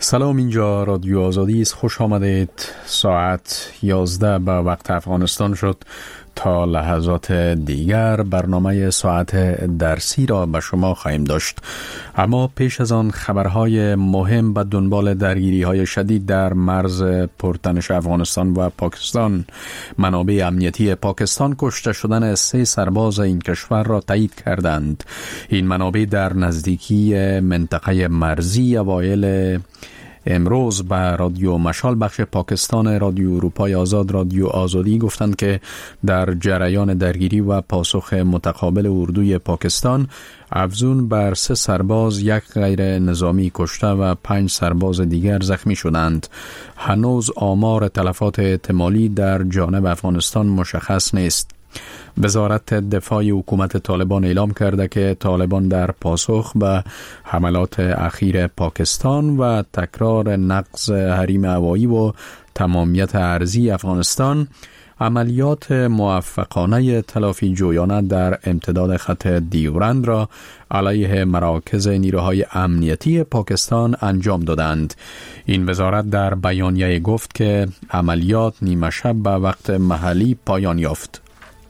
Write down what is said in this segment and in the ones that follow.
سلام، اینجا رادیو آزادی است. خوش آمدید. ساعت 11 به وقت افغانستان شد. تا لحظات دیگر برنامه ساعت درسی را به شما خواهیم داشت، اما پیش از آن خبرهای مهم به دنبال درگیری‌های شدید در مرز پرتنش افغانستان و پاکستان. منابع امنیتی پاکستان کشته شدن 3 سرباز این کشور را تایید کردند. این منابع در نزدیکی منطقه مرزی اوایل امروز به رادیو مشال بخش پاکستان رادیو اروپای آزاد رادیو آزادی گفتند که در جریان درگیری و پاسخ متقابل اردوی پاکستان افزون بر 3 سرباز 1 غیر نظامی کشته و 5 سرباز دیگر زخمی شدند. هنوز آمار تلفات احتمالی در جانب افغانستان مشخص نیست. وزارت دفاع حکومت طالبان اعلام کرده که طالبان در پاسخ به حملات اخیر پاکستان و تکرار نقض حریم هوایی و تمامیت ارضی افغانستان عملیات موفقانه تلافی جویانه در امتداد خط دیورند را علیه مراکز نیروهای امنیتی پاکستان انجام دادند. این وزارت در بیانیه گفت که عملیات نیمه شب به وقت محلی پایان یافت.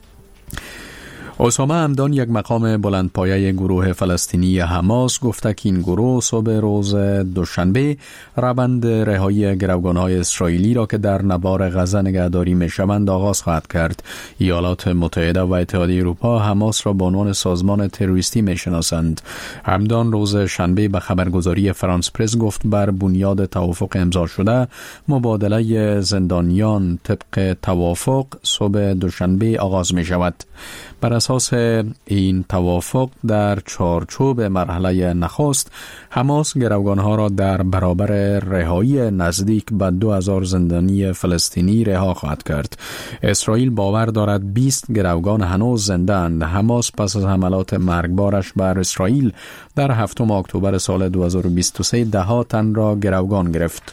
اسامه همدان، یک مقام بلندپایه گروه فلسطینی حماس، گفته که این گروه صبح روز دوشنبه روند رهایی گروگان‌های اسرائیلی را که در نوار غزه نگهداری می‌شوند آغاز خواهد کرد. ایالات متحده و اتحادیه اروپا حماس را به عنوان سازمان تروریستی می‌شناسند. همدان روز شنبه به خبرگزاری فرانس پرس گفت بر بنیاد توافق امضا شده مبادله زندانیان طبق توافق صبح دوشنبه آغاز می‌شود. بر اساس این توافق در چارچوب مرحله نخست حماس گروگانها را در برابر رهایی نزدیک به 2000 زندانی فلسطینی رها خواهد کرد. اسرائیل باور دارد 20 گروگان هنوز زنده اند. حماس پس از حملات مرگبارش بر اسرائیل در 7 اکتبر سال 2023 10 تن را گروگان گرفت.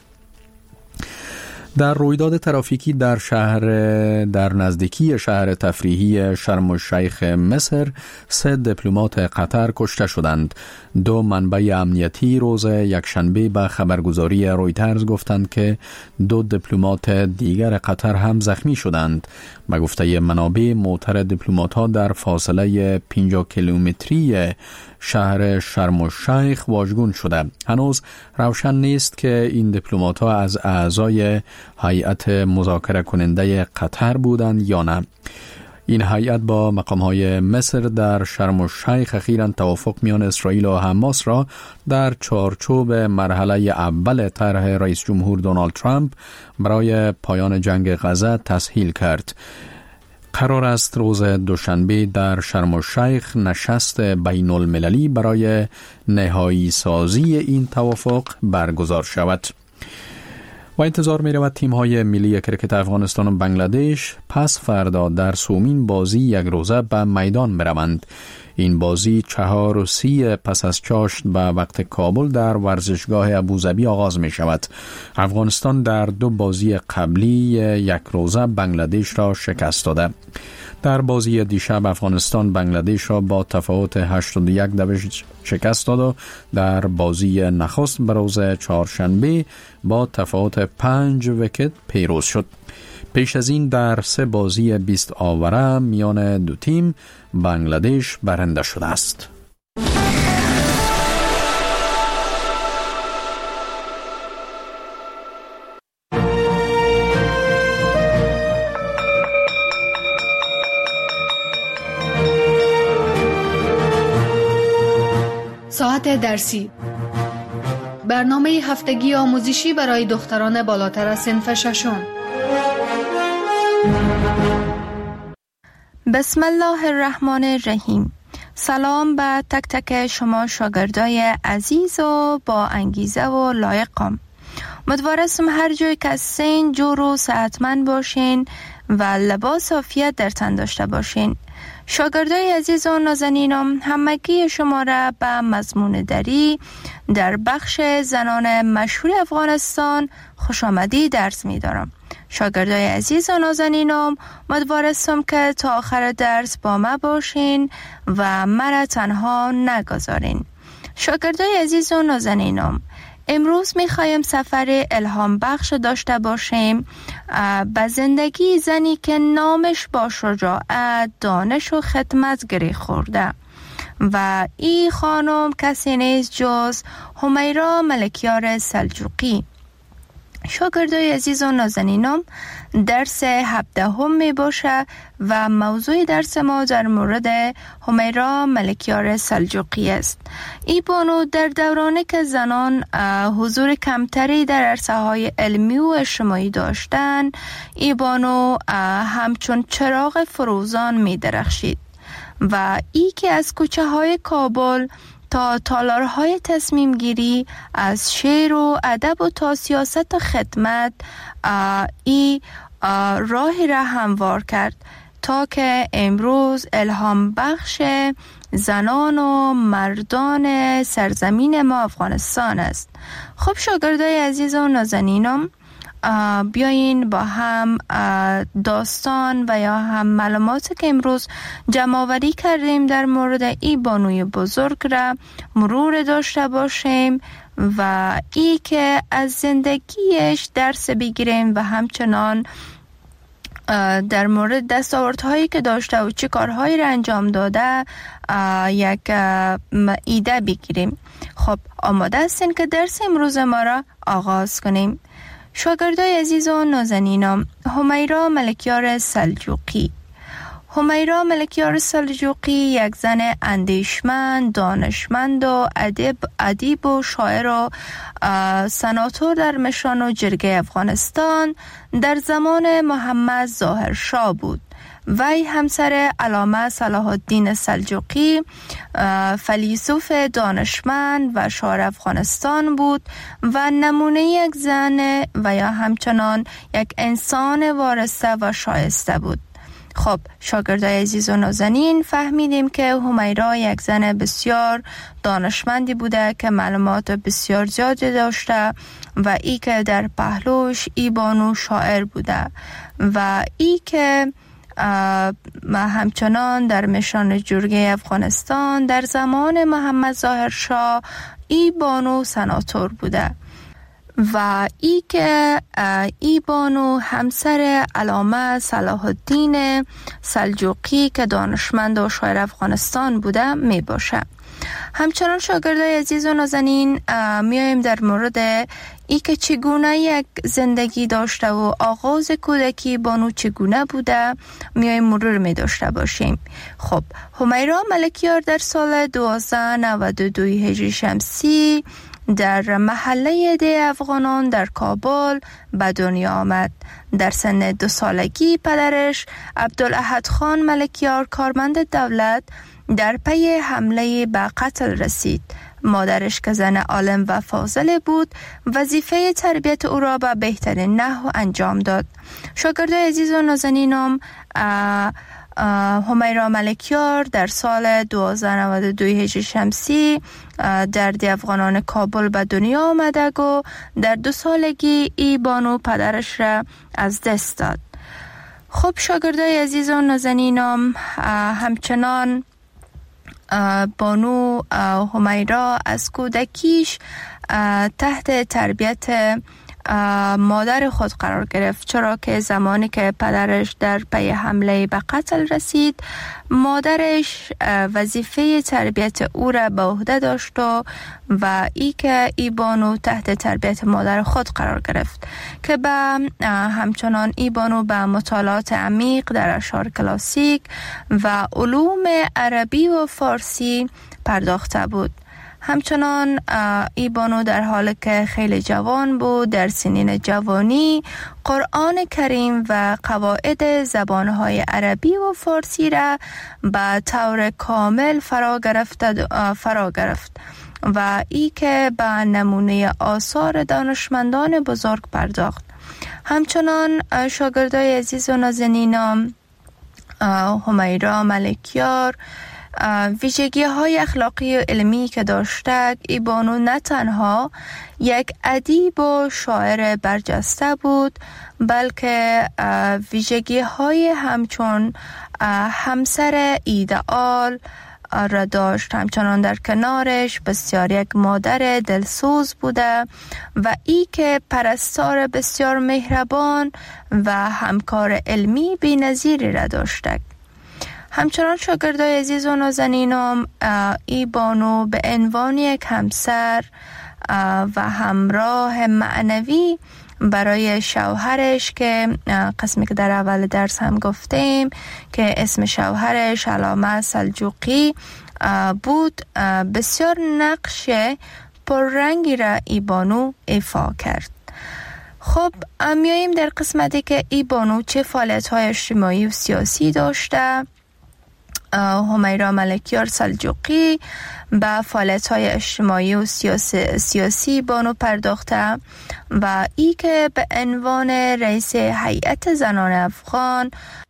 در رویداد ترافیکی در نزدیکی شهر تفریحی شرم الشیخ مصر 3 دیپلمات قطر کشته شدند. 2 منبع امنیتی روز یکشنبه به خبرگزاری رویترز گفتند که 2 دیپلمات دیگر قطر هم زخمی شدند. به گفته منابع موتر دیپلمات‌ها در فاصله 50 کیلومتری شهر شرم الشیخ واژگون شده. هنوز روشن نیست که این دیپلمات‌ها از اعضای هیئت مذاکره کننده قطر بودند یا نه. این هیئت با مقام‌های مصر در شرم الشیخ اخیراً توافق میان اسرائیل و حماس را در چارچوب مرحله اول طرح رئیس جمهور دونالد ترامپ برای پایان جنگ غزه تسهیل کرد. قرار است روز دوشنبه در شرم الشیخ نشست بین المللی برای نهایی سازی این توافق برگزار شود. و انتظار می رود تیم های ملی کرکت افغانستان و بنگلادش پس فردا در سومین بازی 1 روزه به میدان بروند. این بازی 4:30 پس از چاشت به وقت کابل در ورزشگاه ابوظبی آغاز می شود. افغانستان در 2 بازی قبلی 1 روزه بنگلادش را شکست داده. در بازی دیشب افغانستان بنگلادش را با تفاوت 81 شکست داد و در بازی نخست به روز چهارشنبه با تفاوت 5 ویکت پیروز شد. پیش از این در 3 بازی 20 آوره میان 2 تیم بنگلادش برنده شده است. ساعت درسی، برنامه هفتگی آموزشی برای دختران بالاتر از صنف 6. بسم الله الرحمن الرحیم. سلام به تک تک شما شاگردای عزیز و با انگیزه و لایقم. امیدوارم هر جای که هستین جور و صحتمند باشین و لباس عافیت در تن داشته باشین. شاگردای عزیز و نازنینم، همگی شما را به مضمون دری در بخش زنان مشهور افغانستان خوش آمدی درس می دارم. شاگردای عزیز و نازنینم، امیدوارم که تا آخر درس با ما باشین و مرا تنها نگذارین. شاگردای عزیز و نازنینم، امروز میخوایم سفر الهام بخش داشته باشیم به زندگی زنی که نامش با شجاعت، دانش و خدمت گره خورده و این خانم کسی نیست جز همیرا ملکیار سلجوقی. شاگردای عزیز و نازنینم، درس 17 می باشه و موضوع درس ما در مورد همیرا ملکیار سلجوقی است. این بانو در دورانی که زنان حضور کمتری در عرصه‌های علمی و اجتماعی داشتند، این بانو همچون چراغ فروزان می درخشید و ای که از کوچه های کابل تا تالارهای تصمیم گیری، از شعر و ادب و تا سیاست و خدمت ای راهی را هموار کرد تا که امروز الهام بخش زنان و مردان سرزمین ما افغانستان است. خب شاگردای عزیز و نازنینم، بیاین با هم داستان و یا هم معلوماتی که امروز جمع‌آوری کردیم در مورد این بانوی بزرگ را مرور داشته باشیم و ای که از زندگیش درس بگیریم و همچنان در مورد دستاوردهایی که داشته و چه کارهایی را انجام داده یک ایده بگیریم. خب آماده هستین که درس امروز ما را آغاز کنیم؟ شاگردای عزیز و نازنینم، همیرا ملکیار سلجوقی. همیرا ملکیار سلجوقی یک زن اندیشمند، دانشمند و ادیب و شاعر و سناتور در مشران و جرگه افغانستان در زمان محمد ظاهر شاه بود. وی همسر علامه صلاح الدین سلجوقی فیلسوف دانشمند و شاعر افغانستان بود و نمونه یک زن و یا همچنان یک انسان وارسته و شایسته بود. خب شاگردای عزیز و نازنین، فهمیدیم که همیرا یک زن بسیار دانشمندی بوده که معلومات بسیار زیادی داشته و ای که در پهلوش ای بانو شاعر بوده و ای که همچنان در مشران جرگه افغانستان در زمان محمد ظاهر شاه ای بانو سناتور بوده و ای که ای بانو همسر علامه صلاح الدین سلجوقی که دانشمند و شاعر افغانستان بوده می باشه. همچنان شاگردای عزیز و نازنین، میایم در مورد ای که چگونه یک زندگی داشته و آغاز کودکی بانو چگونه بوده میایم مرور می داشته باشیم. خب همیرا ملکیار در سال 1292 هجری شمسی در محله ده افغانان در کابل به دنیا آمد. در سن 2 سالگی پدرش عبدالاحد خان ملکیار کارمند دولت در پی حمله به قتل رسید. مادرش که زن عالم و فاضل بود وظیفه تربیت او را به بهترین نحو انجام داد. شاگردای عزیز و نازنینم، همیرا ملکیار در سال 1292 هجری شمسی در ده افغانان کابل به دنیا آمده و در 2 سالگی ای بانو پدرش را از دست داد. خب شاگردای عزیز و نازنینم، همچنان بانو همیرا از کودکیش تحت تربیت مادر خود قرار گرفت، چرا که زمانی که پدرش در پی حمله به قتل رسید، مادرش وظیفه تربیت او را به عهده داشت و ای که ای بانو تحت تربیت مادر خود قرار گرفت که همچنان ای بانو به مطالعات عمیق در اشعار کلاسیک و علوم عربی و فارسی پرداخته بود. همچنان ای بانو در حالی که خیلی جوان بود، در سنین جوانی قرآن کریم و قواعد زبانهای عربی و فارسی را به طور کامل فرا گرفت و ای که به نمونه آثار دانشمندان بزرگ پرداخت. همچنان شاگردای عزیز و نازنینم، همیرا ملکیار ویژگی های اخلاقی و علمی که داشته، ای بانو نه تنها یک ادیب و شاعر برجسته بود، بلکه ویژگی های همچون همسر ایدئال، را داشت. همچنان در کنارش بسیار یک مادر دلسوز بوده و ای که پرستار بسیار مهربان و همکار علمی بی‌نظیری را داشته. همچنان شاگردای عزیز و نازنینم، ای بانو به عنوان یک همسر و همراه معنوی برای شوهرش که قسمی که در اول درس هم گفتیم که اسم شوهرش علامه سلجوقی بود، بسیار نقش پررنگی را ای بانو ایفا کرد. خب میاییم در قسمتی که ای بانو چه فعالیت‌های اجتماعی و سیاسی داشته. همیرا ملکیار سلجوقی به فعالیت‌های اجتماعی و سیاسی بانو پرداخته و ای که به عنوان رئیس هیئت زنان افغان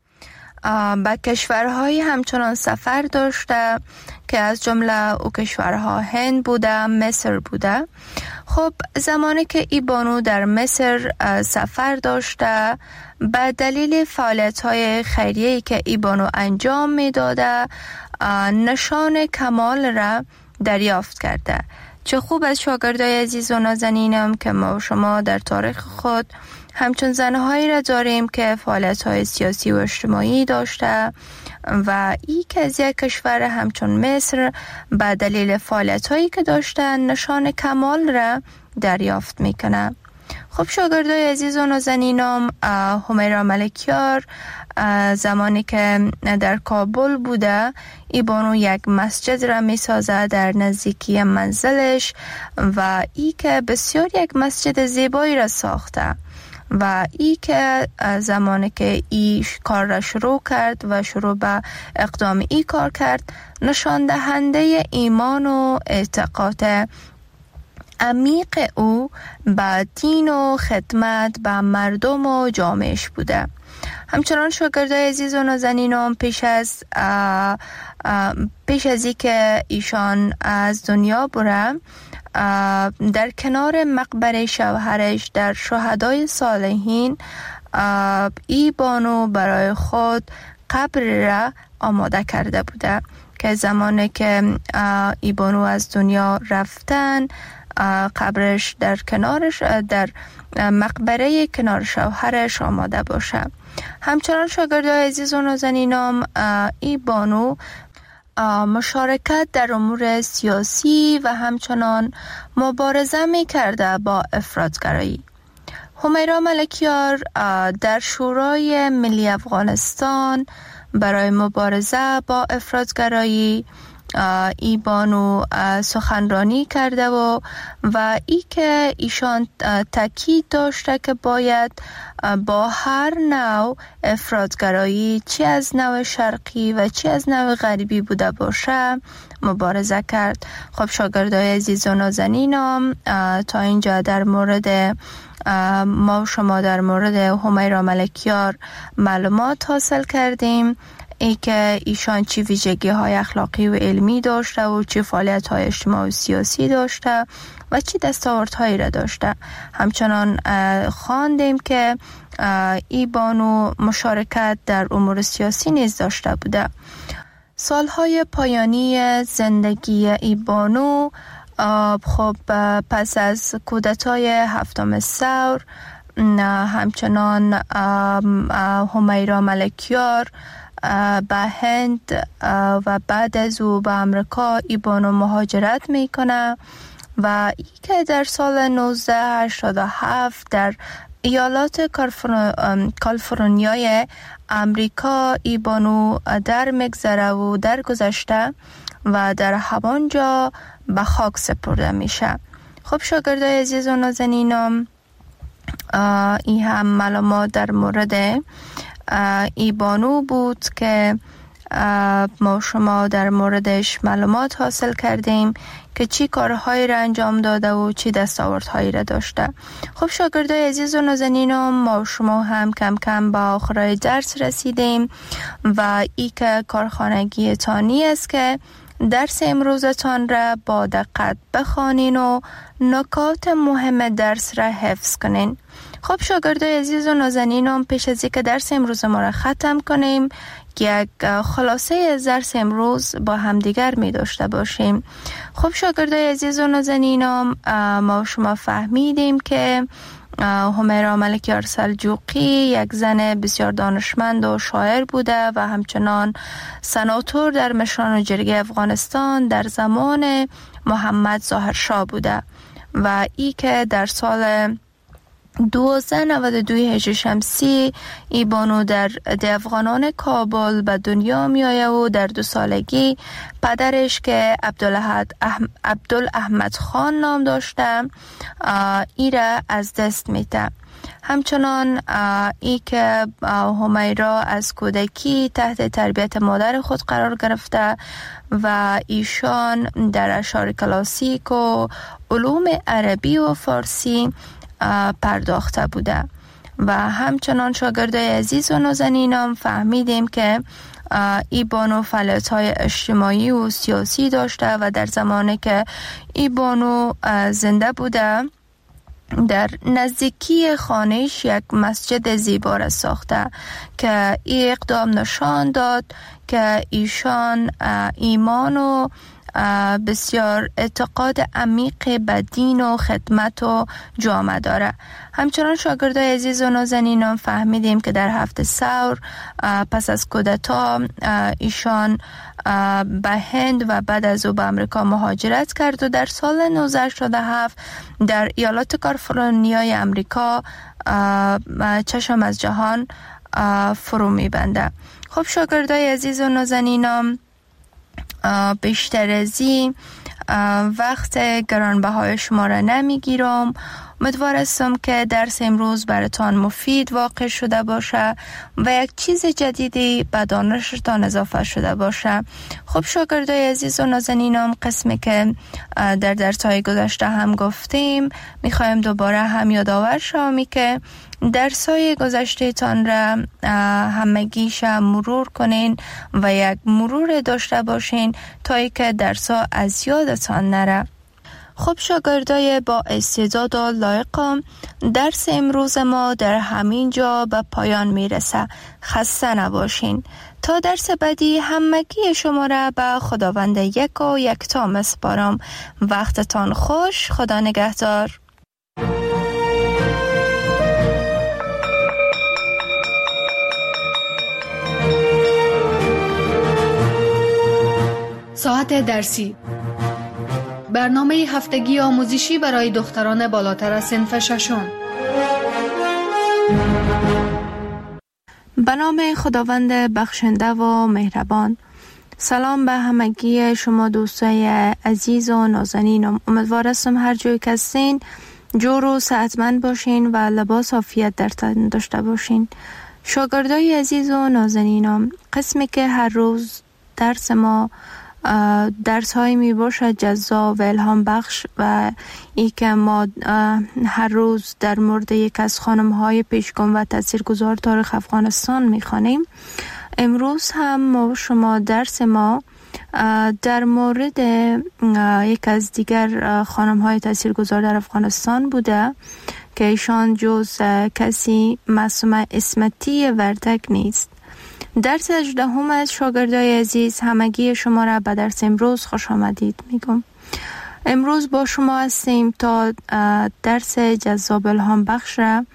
به کشورهای همچنان سفر داشته که از جمله او کشورها هند بوده، مصر بوده. خب زمانی که ای بانو در مصر سفر داشته، به دلیل فعالیت‌های خیریه‌ای که ای بانو انجام می‌داده نشان کمال را دریافت کرده. چه خوب از شاگردای عزیز و نازنینم که ما و شما در تاریخ خود همچون زنهایی را داریم که فعالیت‌های سیاسی و اجتماعی داشته و ای که از یک کشور همچون مصر به دلیل فعالیت‌هایی که داشتن نشان کمال را دریافت میکنه. خب شاگردای عزیز و نازنینم، همیرا ملکیار زمانی که در کابل بوده، ای بانو یک مسجد را می سازه در نزدیکی منزلش و ای که بسیار یک مسجد زیبایی را ساخته و ای که زمانی که ای کار را شروع کرد و شروع به اقدام ای کار کرد، نشان دهنده ایمان و اعتقاد عمیق او به دین و خدمت به مردم و جامعهش بوده. همچنان شاگردای عزیز و نازنینم پیش از ای که ایشان از دنیا بره، در کنار مقبره شوهرش در شهدای صالحین ای بانو برای خود قبر را آماده کرده بوده که زمانی که ای بانو از دنیا رفتن، قبرش در کنارش در مقبره کنار شوهرش آماده باشه. همچنان شاگردای عزیز و نازنینم، ای بانو مشارکت در امور سیاسی و همچنان مبارزه می کرده با افراطگرایی. همیرا ملکیار در شورای ملی افغانستان برای مبارزه با افراطگرایی ای بانو سخنرانی کرده و ای که ایشان تاکید داشته که باید با هر نوع افراطگرایی، چی از نوع شرقی و چی از نوع غربی بوده باشه، مبارزه کرد. خب شاگردای عزیز و نازنینم، تا اینجا در مورد ما و شما در مورد همیرا ملکیار معلومات حاصل کردیم، ای که ایشان چی ویژگی های اخلاقی و علمی داشته و چی فعالیت های اجتماعی و سیاسی داشته و چی دستاوردهایی را داشته. همچنان خواندیم که ای بانو مشارکت در امور سیاسی نیز داشته بوده. سالهای پایانی زندگی ای بانو، خب پس از کودتای 7 ثور، همچنان همیرا ملکیار به هند و بعد از او به امریکا ای بانو مهاجرت میکنه و ای که در سال 1987 در ایالات کالیفرنیای امریکا ای بانو در مگذره و در گذشته و در همانجا به خاک سپرده میشه. خب شاگردای عزیز و نازنینم، این هم معلومات در مورد ای بانو بود که ما شما در موردش معلومات حاصل کردیم که چی کارهایی را انجام داده و چی دستاوردهایی را داشته. خب شاگردای عزیز و نازنینم، ما شما هم کم کم به آخرای درس رسیدیم و ای که کارخانگی تانی است که درس امروزتان را با دقت بخوانین و نکات مهم درس را حفظ کنین. خب شاگردای عزیز و نازنینم، پیش از اینکه درس امروز ما را ختم کنیم، یک خلاصه از درس امروز با همدیگر می داشته باشیم. خب شاگردای عزیز و نازنینم، ما شما فهمیدیم که همیرا ملکیار سلجوقی یک زن بسیار دانشمند و شاعر بوده و همچنان سناتور در مشران جرگه افغانستان در زمان محمد ظاهرشاه بوده و ای که در سال 1292 هجری شمسی ای بانو در افغانان کابل به دنیا می آید و در 2 سالگی پدرش که عبدالاحمد خان نام داشته ای را از دست میده. همچنان ای که همیرا از کودکی تحت تربیت مادر خود قرار گرفته و ایشان در اشعار کلاسیک و علوم عربی و فارسی پرداخته بوده و همچنان شاگردای عزیز و نازنینم فهمیدیم که ای بانو فعالیت‌های اجتماعی و سیاسی داشته و در زمانی که ای بانو زنده بوده در نزدیکی خانهش یک مسجد زیبا را ساخته که ای اقدام نشان داد که ایشان ایمان و بسیار اعتقاد عمیق به دین و خدمت و جامعه داره. همچنان شاگردای عزیز و نازنینم فهمیدیم که در 7 ثور پس از کودتا ایشان به هند و بعد از او به امریکا مهاجرت کرد و در سال 1987 در ایالات کالیفرنیای امریکا چشم از جهان فرو میبنده. خب شاگردای عزیز و نازنینم، بیشتر از این وقت گرانبهای شما را نمیگیرم. امیدوار هستم که درس امروز براتان مفید واقع شده باشه و یک چیز جدیدی به دانشتان اضافه شده باشه. خب شاگردای عزیز و نازنینم، قسمی که در درس‌های گذشته هم گفتیم میخوایم دوباره هم یادآور شوم که درس‌های گذشته تان را همگیش مرور کنین و یک مرور داشته باشین تا ای که درس‌ها از یادتان نره. خب شاگردای با استعداد و لایقم، درس امروز ما در همین جا به پایان میرسه. خسته نباشین. تا درس بعدی همگی شما را به خداوند یک و یکتا میسپارم. وقتتان خوش. خدا نگهدار. ساعت درسی، برنامه هفتگی آموزشی برای دختران بالاتر از صنف ششم. به نام خداوند بخشنده و مهربان. سلام به همگی شما دوستای عزیز و نازنینم. امیدوار هستم هر جایی که هستین جور و صحتمند باشین و لباس عافیت در تن داشته باشین. شاگردای عزیز و نازنینم، قسمی که هر روز درس ما درس های می باشد جذاب و الهام بخش و ای که ما هر روز در مورد یک از خانم های پیشگام و تاثیرگذار تاریخ افغانستان می خوانیم. امروز هم ما شما درس ما در مورد یک از دیگر خانم های تاثیرگذار در افغانستان بوده که ایشان جز کسی معصومه اسمتی وردک نیست. درس 18 از شاگردای عزیز، همگی شما را به درس امروز خوش آمدید میگم. امروز با شما هستیم تا درس جذاب الهام بخش را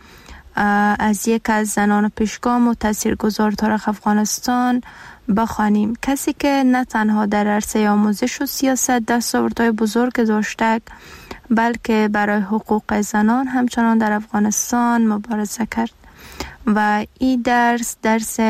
از یک از زنان پیشگام و تاثیرگذار تاریخ افغانستان بخوانیم. کسی که نه تنها در عرصه آموزش و سیاست دستاوردهای بزرگ داشته بلکه برای حقوق زنان همچنان در افغانستان مبارزه کرد و این درس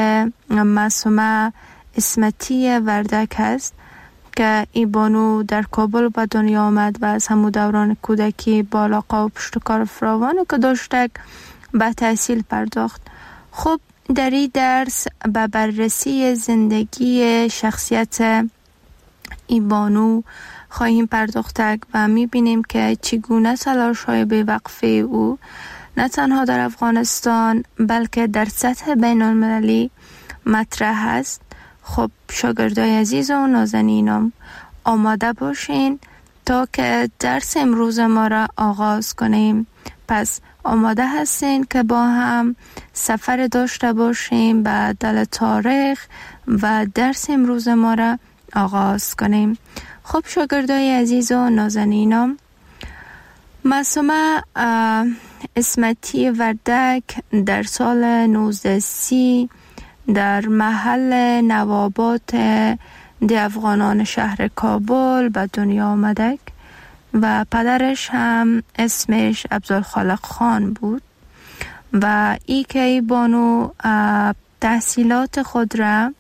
معصومه اسمتی وردک است که این بانو در کابل به دنیا آمد و از همون دوران کودکی با علاقه و پشتکار فراوانی که داشته به تحصیل پرداخت. خب در این درس به بررسی زندگی شخصیت این بانو خواهیم پرداخت و میبینیم که چگونه تلاش‌های بی‌وقفه او نه تنها در افغانستان بلکه در سطح بین المللی مطرح است. خب شاگردای عزیز و نازنینم، آماده باشین تا که درس امروز ما را آغاز کنیم. پس آماده هستین که با هم سفر داشته باشیم به دل تاریخ و درس امروز ما را آغاز کنیم. خب شاگردای عزیز و نازنینم، معصومه اسمتی وردک در سال 1930 در محل نوابات دی افغانان شهر کابل به دنیا آمدک و پدرش هم اسمش عبدالخالق خان بود و ای که ای بانو تحصیلات خود را،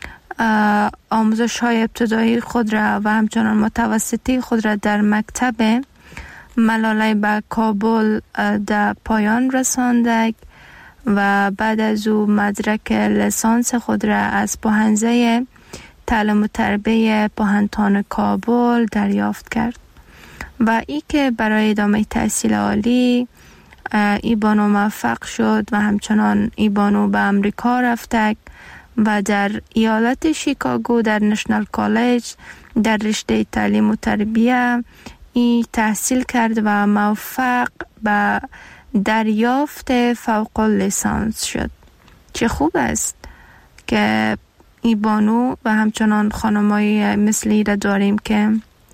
آموزش های ابتدایی خود را و همچنان متوسطی خود را در مکتب ملاله به کابل در پایان رساندک و بعد از او مدرک لیسانس خود را از پوهنځی تعلیم و تربیت پوهنتون کابل دریافت کرد و ای که برای ادامه تحصیل عالی ای بانو موفق شد و همچنان ای بانو به امریکا رفتک و در ایالت شیکاگو در نشنال کالج در رشته تعلیم و تربیت ای تحصیل کرد و موفق به دریافت فوق لیسانس شد. چه خوب است که ای بانو و همچنان خانمایی مثلی را داریم که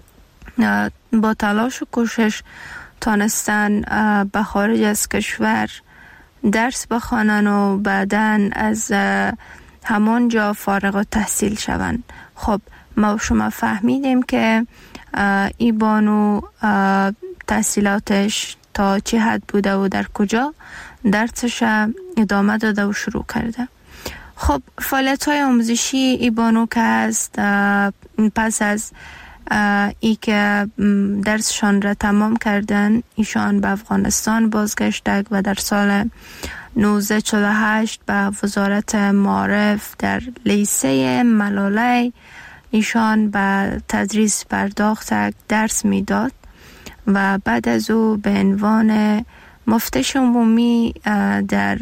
با تلاش و کوشش تانستن به خارج از کشور درس بخوانن و بعداً از همان جا فارغ التحصیل شوند. خب ما شما فهمیدیم که ای بانو تحصیلاتش تا چه حد بوده و در کجا درسش ادامه داده و شروع کرده. خب فعالیت های آموزشی ای بانو که هست، پس از ای که درسشان را تمام کردن ایشان به افغانستان بازگشتند و در سال 1948 به وزارت معارف در لیسه ملاله ایشان به تدریس پرداختند، درس میداد و بعد از او به عنوان مفتش عمومی در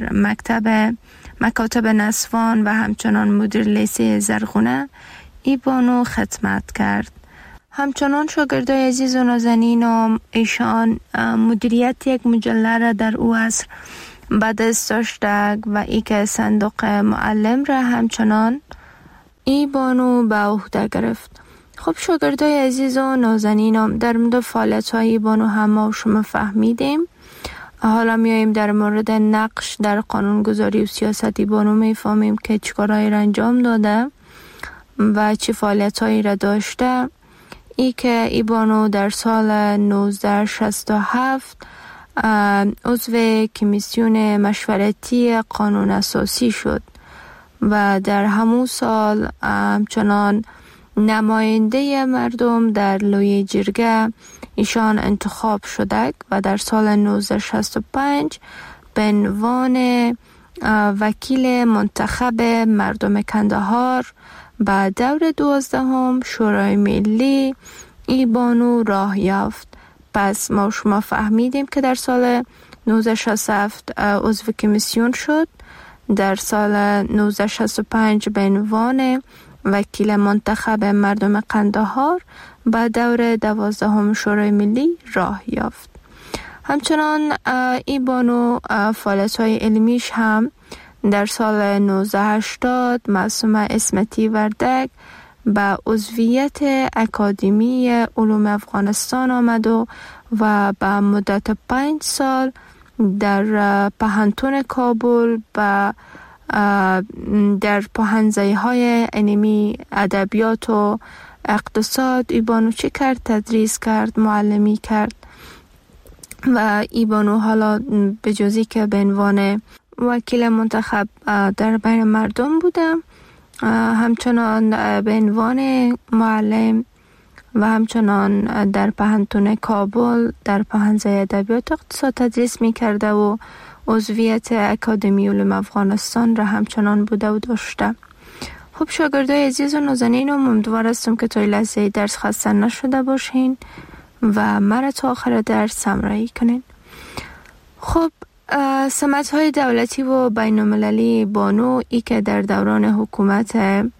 مکاتب نسوان و همچنان مدیر لیسه زرغونه ای بانو خدمت کرد. همچنان شاگردای عزیز و نازنین ایشان مدیریت یک مجله را در او عصر به دست داشتند و ای که صندوق معلم را همچنان ای بانو به عهده گرفت. خب شاگردای عزیز و نازنینم، در مورد فعالیت‌های ای بانو هم ما شما فهمیدیم. حالا میاییم در مورد نقش در قانونگذاری و سیاست ای بانو میفهمیم که چیکارهایی را انجام داده و چه فعالیت‌هایی را داشته. ای که ای بانو در سال 1967 عضو کمیسیون مشورتی قانون اساسی شد و در همون سال همچنان نماینده مردم در لوی جرگه ایشان انتخاب شده و در سال 1965 به عنوان وکیل منتخب مردم کندهار به دور 12 شورای ملی ای بانو راه یافت. پس ما شما فهمیدیم که در سال 1967 عضو کمیسیون شد، در سال 1965 به عنوان وکیل منتخب مردم قندهار به دور 12 شورای ملی راه یافت. همچنان ای بانو فعالیت‌های علمیش هم در سال 1980 معصومه اسمتی وردک به عضویت اکادمی علوم افغانستان آمد و به مدت 5 سال در پوهنتون کابل در پوهنځی‌های علمی ادبیات و اقتصاد ای بانو چی کرد؟ تدریس کرد، معلمی کرد و ای بانو حالا به جزی که به عنوان وکیل منتخب در بین مردم بودم، همچنان به عنوان معلم و همچنان در پوهنتون کابل در پوهنځی ادبیات اقتصاد تدریس می کرده و عضویت اکادمی علوم افغانستان را همچنان بوده و داشته. خب شاگردای عزیز و نازنین، امیدوار هستم که تا این لحظه درس خسته نشده باشین و مرا تا آخر درس همراهی کنین. خب سمت‌های دولتی و بین‌المللی بانو ای که در دوران حکومت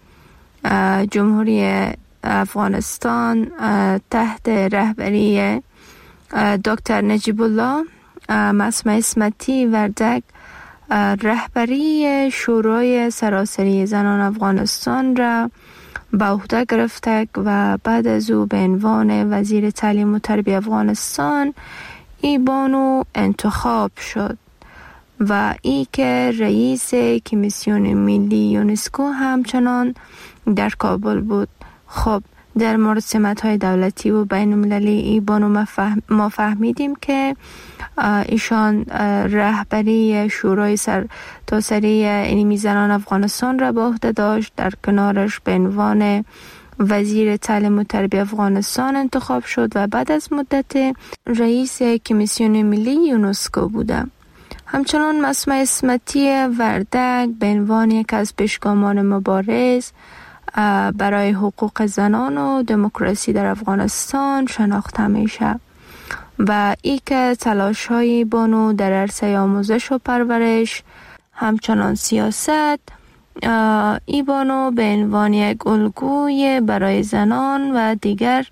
جمهوری افغانستان تحت رهبری دکتر نجیب الله معصومه اسمتی وردک رهبری شورای سراسری زنان افغانستان را به عهده گرفته و بعد از او به عنوان وزیر تعلیم و تربیت افغانستان ای بانو انتخاب شد و ای که رئیس کمیسیون ملی یونسکو همچنان در کابل بود. خب در مورد سمت‌های دولتی و بین المللی ای بانو ما فهمیدیم که ایشان رهبری شورای سرتاسری علمی زنان افغانستان را به عهده داشت. در کنارش به عنوان وزیر تعلیم و تربیت افغانستان انتخاب شد و بعد از مدت رئیس کمیسیون ملی یونسکو بوده. همچنان مسمع اسمتی وردک به عنوان یک از پیشگامان مبارز برای حقوق زنان و دموکراسی در افغانستان شناخته میشه و ای که تلاش‌های بانو در عرصه آموزش و پرورش همچنان سیاست ای بانو به عنوان یک الگوی برای زنان و دیگر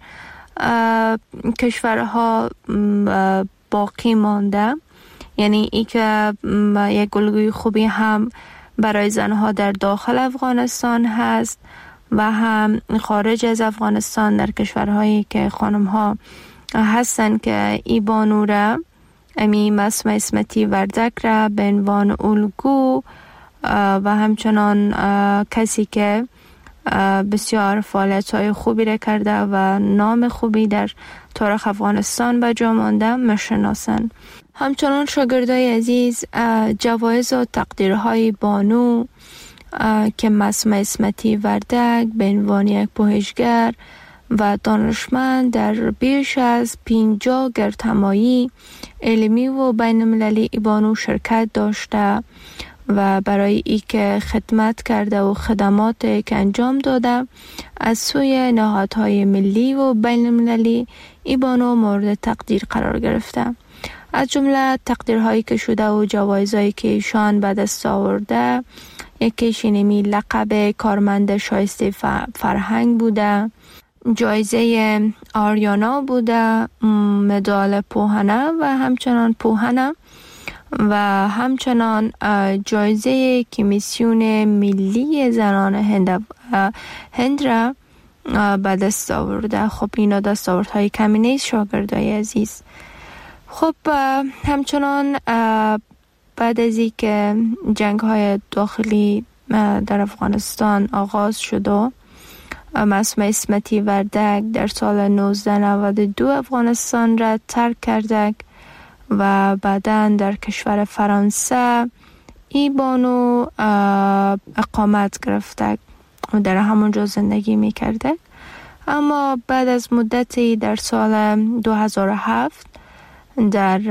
کشورها باقی مانده. یعنی ای که یک الگوی خوبی هم برای زنها در داخل افغانستان هست و هم خارج از افغانستان در کشورهایی که خانم‌ها هستن که ای بانو را امی مسمع اسمتی وردک را به عنوان الگو و همچنان کسی که بسیار فعالیت‌های خوبی را کرده و نام خوبی در تاریخ افغانستان به جا مانده میشناسند. همچنان شاگردای عزیز جوایز و تقدیرهای بانو که مسمع اسمتی وردک به عنوان یک پژوهشگر و دانشمند در بیش از 50 گردهمایی علمی و بین المللی ای بانو شرکت داشته و برای ای که خدمت کرده و خدمات که انجام داده از سوی نهادهای ملی و بین المللی ای بانو مورد تقدیر قرار گرفته. از جمله تقدیرهایی که شده و جوایزهایی که ایشان به دست آورده یکیش اینمی لقب کارمند شایسته فرهنگ بوده، جایزه آریانا بوده، مدال پوهنه و همچنان پوهنه و همچنان جایزه کمیسیون ملی زنان هند را به دست آورده. خب اینا دستاوردهای کمی نیست شاگردای عزیز. خب همچنان بعد از این که جنگ های داخلی در افغانستان آغاز شد و مسمع اسمتی وردک در سال 1992 افغانستان را ترک کرده و بعداً در کشور فرانسه ای بانو اقامت گرفته و در همونجا زندگی میکرده. اما بعد از مدتی در سال 2007 در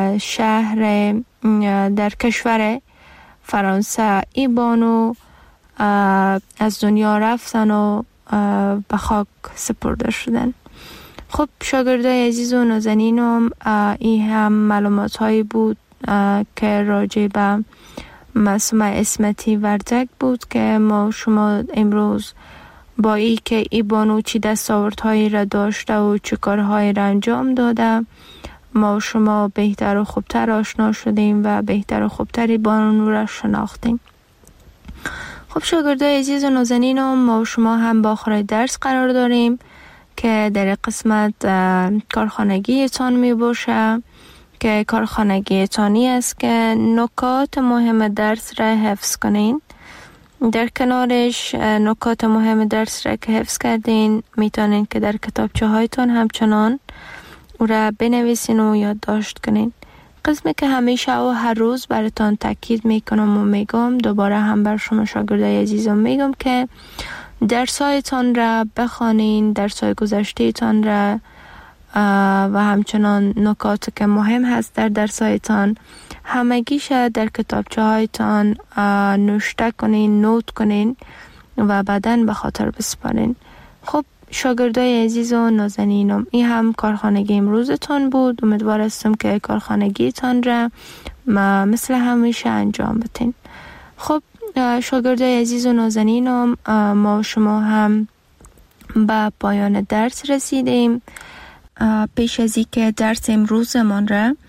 در کشور فرانسه ای بانو از دنیا رفتن و به خاک سپرده شدن. خب شاگردای عزیز و نازنینم این هم معلومات هایی بود که راجع به مسمع اسمتی وردک بود که ما شما امروز با ای که ای بانو چی دستاوردهایی را داشته و چه کارهایی را انجام داده ما شما بهتر و خوبتر آشنا شدیم و بهتر و خوبتری بانو را شناختیم. خب شاگردای عزیز و نازنینم ما شما هم با آخر درس قرار داریم که در قسمت کارخانگی تان می باشه که کارخانگی تانی است که نکات مهم درس را حفظ کنین. در کنارش نکات مهم درس را که حفظ کردین میتونین که در کتابچه هایتون همچنان او را بنویسین و یادداشت کنین. قسمی که همیشه و هر روز براتون تاکید میکنم و میگم دوباره هم بر شما شاگردای عزیزم میگم که درسایتان را بخوانین، درسای گذشته‌تان را و همچنان نکات که مهم هست در درسایتان همگیش در کتابچه هایتان نوشته کنین، نوت کنین و بعداً به خاطر بسپارین. خب شاگردای عزیز و نازنینم این هم کارخانگی امروزتان بود. امیدوار هستم که کارخانگیتان را مثل همیشه انجام بدین. خب شاگردای عزیز و نازنینم ما شما هم به پایان درس رسیدیم. پیش از اینکه درس امروزمان را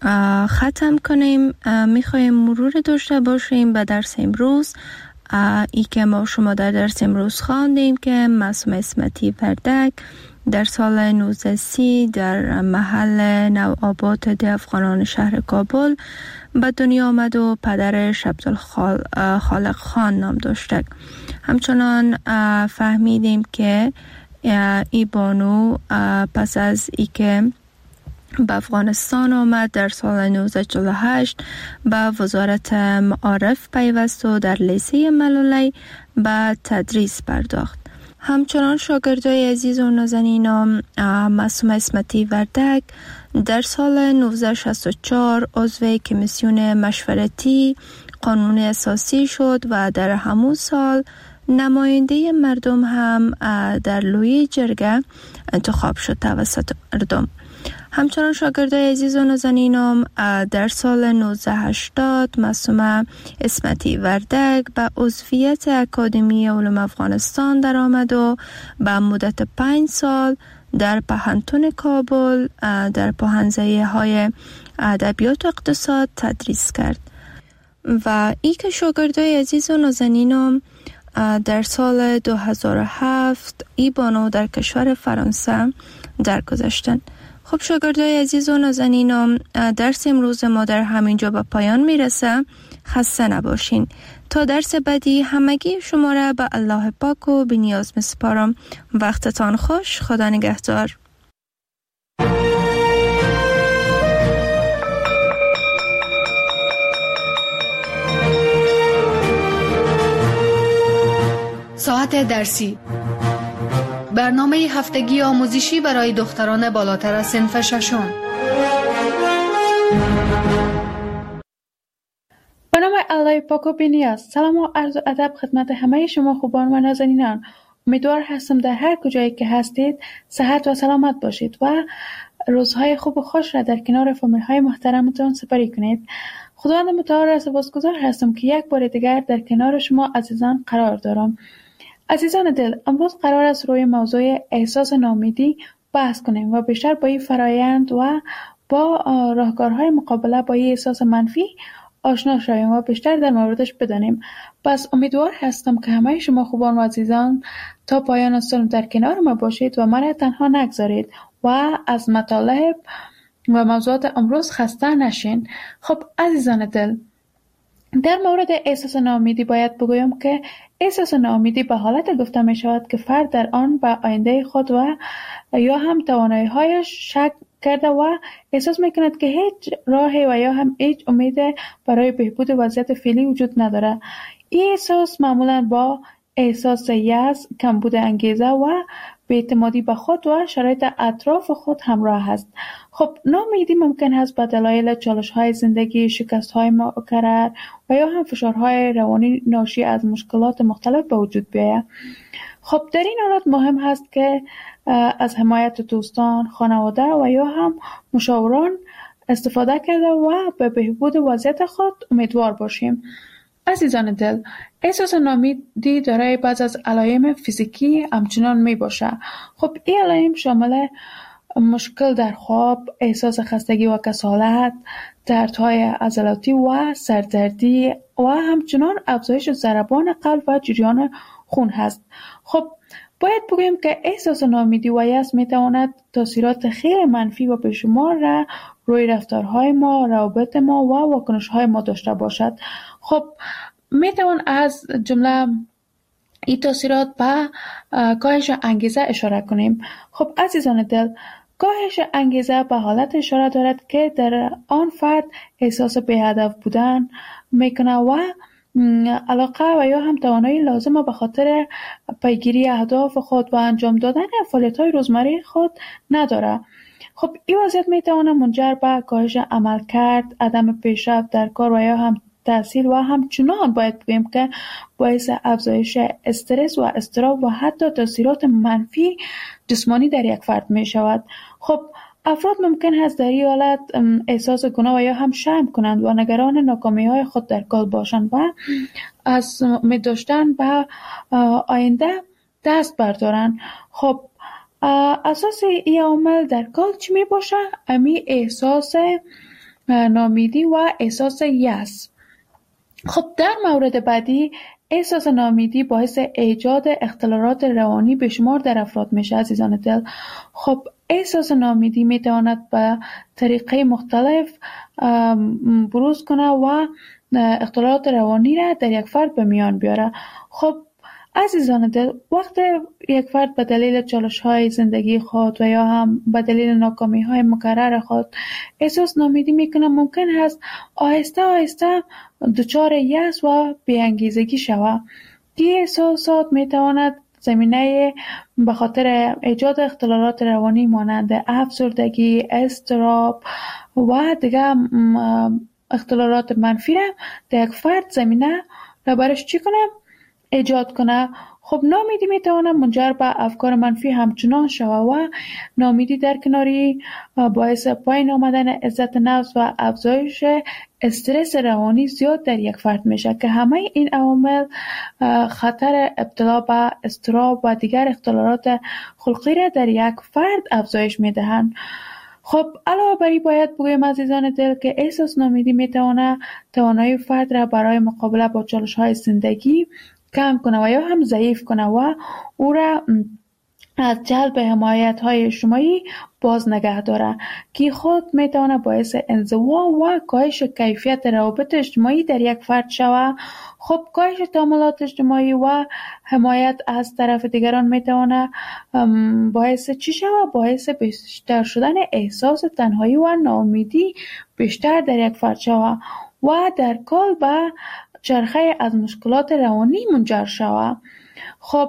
ختم کنیم. میخوایم مرور داشته باشیم به درس امروز. ای که ما شما در درس امروز خواندیم که معصومه اسمتی وردک در سال 1930 در محل نوآباد ده افغانان شهر کابل به دنیا آمد و پدرش عبدالخالق خان نام داشته. همچنان فهمیدیم که ای بانو پس از ای که به افغانستان آمد در سال 1948 به وزارت معارف پیوست و در لیسه ملولی به تدریس پرداخت. همچنان شاگردای عزیز و نازنینم معصومه اسمتی وردک در سال 1964 عضو کمیسیون مشورتی قانون اساسی شد و در همون سال نماینده مردم هم در لوی جرگه انتخاب شد توسط مردم. همچنان شاگردای عزیز و نازنینم در سال 1980 معصومه اسمتی وردک به عضویت اکادمی علوم افغانستان در آمد و به مدت 5 سال در پهنتون کابل در پوهنځی های ادبیات و اقتصاد تدریس کرد و ای که شاگردای عزیز و نازنینم در سال 2007 ای بانو در کشور فرانسه درگذشتند. خب شاگردای عزیز و نازنینم، درس امروز ما در همینجا به پایان میرسه. خسته نباشین. تا درس بعدی همگی شما را به الله پاک و بی‌نیاز میسپارم. وقتتان خوش. خدا نگهدار. ساعت درسی، برنامه هفتگی آموزشی برای دختران بالاتر از صنف ششم. به نام الله پاک و بی‌نیاز. سلام و عرض و ادب خدمت همه شما خوبان و نازنینان. امیدوار هستم در هر کجایی که هستید صحت و سلامت باشید و روزهای خوب و خوش را در کنار فامیل‌های محترمتان سپری کنید. خداوند متعال را سپاسگزار هستم که یک بار دیگر در کنار شما عزیزان قرار دارم. عزیزان دل، امروز قرار است روی موضوع احساس ناامیدی بحث کنیم و بیشتر با این فرایند و با راهکارهای مقابله با این احساس منفی آشنا شویم و بیشتر در موردش بدانیم. پس امیدوار هستم که همه شما خوبان و عزیزان تا پایان سالم در کنار ما باشید و من تنها نگذارید و از مطالب و موضوعات امروز خسته نشین. خب عزیزان دل، در مورد احساس ناامیدی باید بگویم که احساس ناامیدی به حالت گفته می شود که فرد در آن به آینده خود و یا هم توانایی‌هایش شک کرده و احساس می کند که هیچ راهی و یا هم هیچ امید برای بهبود وضعیت فعلی وجود نداره. این احساس معمولا با احساس یأس، کمبود انگیزه و بی‌اعتمادی به خود و شرایط اطراف خود همراه است. خب ناامیدی ممکن است به دلایل چالش‌های زندگی، شکست‌های مکرر و یا هم فشارهای روانی ناشی از مشکلات مختلف به وجود بیاید. خب در این حالت مهم است که از حمایت دوستان، خانواده و یا هم مشاوران استفاده کرده و به بهبود وضعیت خود امیدوار باشیم. عزیزان دل، احساس ناامیدی دارای بعض از علائم فیزیکی همچنان می باشه. خب این علائم شامل مشکل در خواب، احساس خستگی و کسالت، دردهای عضلاتی و سردردی و همچنان افزایش ضربان قلب و جریان خون هست. خب باید بگویم که احساس ناامیدی و یأس می تواند تاثیرات خیلی منفی و بیشمار را روی رفتارهای ما، روابط ما و واکنش‌های ما داشته باشد. خب می توان از جمله این تاثیرات به کاهش انگیزه اشاره کنیم. خب عزیزان دل، کاهش انگیزه به حالت اشاره دارد که در آن فرد احساس بی‌هدف بودن میکنه و علاقه و یا هم توانایی لازمه به خاطر پیگیری اهداف خود و انجام دادن فعالیت‌های روزمره خود نداره. خب این وضعیت میتواند منجر به کاهش عملکرد، عدم پیشرفت در کار و یا هم تحصیل و همچنان باید بگویم که باعث افزایش استرس و اضطراب و حتی تاثیرات منفی جسمانی در یک فرد می شود. خب افراد ممکن است در این حالت احساس گناه و یا هم شرم کنند و نگران ناکامی‌های خود در کار باشند و از امید داشتن به آینده دست بردارند. خب اساس این عامل در کار چی می باشه؟ امی احساس ناامیدی و احساس یأس. خب در مورد بعدی، احساس ناامیدی باعث ایجاد اختلالات روانی به شمار در افراد میشه عزیزان دل. خب احساس ناامیدی میتواند به طریقه مختلف بروز کنه و اختلالات روانی را در یک فرد به میان بیاره. خب عزیزان دل، وقتی یک فرد به دلیل چالش‌های زندگی خود و یا هم به دلیل ناکامی‌های مکرر خود احساس ناامیدی میکنه، ممکن است آهسته آهسته دچار یأس و بی‌انگیزگی شود. این احساسات میتواند زمینه به خاطر ایجاد اختلالات روانی مانند افسردگی، اضطراب و دیگر اختلالات منفی را در یک فرد زمینه را برش چی کنه؟ ایجاد کنه. خب ناامیدی میتواند منجر به افکار منفی همچنان شود و ناامیدی در کناری باعث پایین آمدن عزت نفس و افزایش استرس روانی زیاد در یک فرد میشه که همه این عوامل خطر ابتلا به اضطراب و دیگر اختلالات خلقی را در یک فرد افزایش میدهند. خب علاوه بر این باید بگویم عزیزان دل که احساس ناامیدی میتواند توانایی فرد را برای مقابله با چالش‌های زندگی کم کنه و یا هم ضعیف کنه و او را از جلب حمایت‌های اجتماعی باز نگه داره که خود میتونه باعث انزوا و کاهش کیفیت روابط اجتماعی در یک فرد شود. خب کاهش تعاملات اجتماعی و حمایت از طرف دیگران میتونه باعث چی شود؟ باعث بیشتر شدن احساس تنهایی و ناامیدی بیشتر در یک فرد شود و در کل به چرخه از مشکلات روانی منجر شود. خب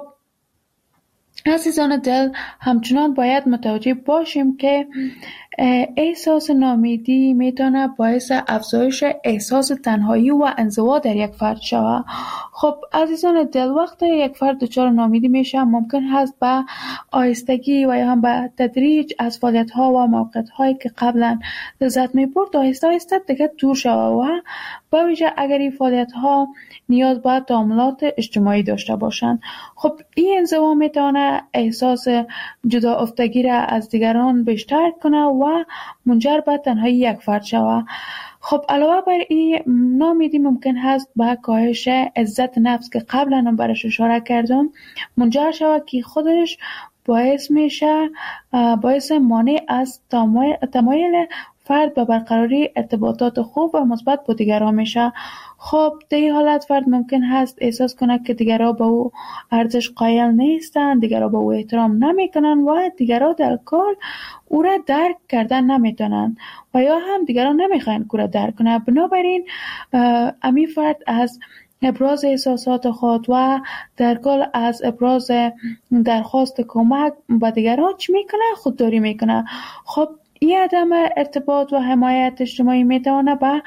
عزیزان دل، همچنان باید متوجه باشیم که احساس ناامیدی میتونه باعث افزایش احساس تنهایی و انزوا در یک فرد شود. خب عزیزان دل، وقتی یک فرد دچار ناامیدی میشه ممکن هست به آهستگی و یا هم به تدریج از فعالیت‌ها و موقعیت‌هایی که قبلا لذت می‌برد آهسته آهسته دیگه دور شود و به ویژه اگر این فعالیت‌ها نیاز به تعاملات اجتماعی داشته باشند. خب این انزوا میتونه احساس جدا افتگی را از دیگران بیشتر کنه و منجر به تنهایی یک فرد شود. خب علاوه بر این، ناامیدی ممکن هست به کاهش عزت نفس که قبلا هم برش اشاره کردم منجر شود که خودش باعث میشه باعث مانع از تمایل فرد به برقراری ارتباطات خوب و مثبت با دیگران میشه. خب در این حالت فرد ممکن هست احساس کنه که دیگران به او ارزش قائل نیستند، دیگران به او احترام نمیکنن و دیگران در کل او را درک کردن نمیتونن و یا هم دیگران نمیخواین او را درک کنه. بنابراین امی فرد از ابراز احساسات خود و در کل از ابراز درخواست کمک به دیگران چی میکنه؟ خودداری میکنه. خب این عدم ارتباط و حمایت اجتماعی میتونه به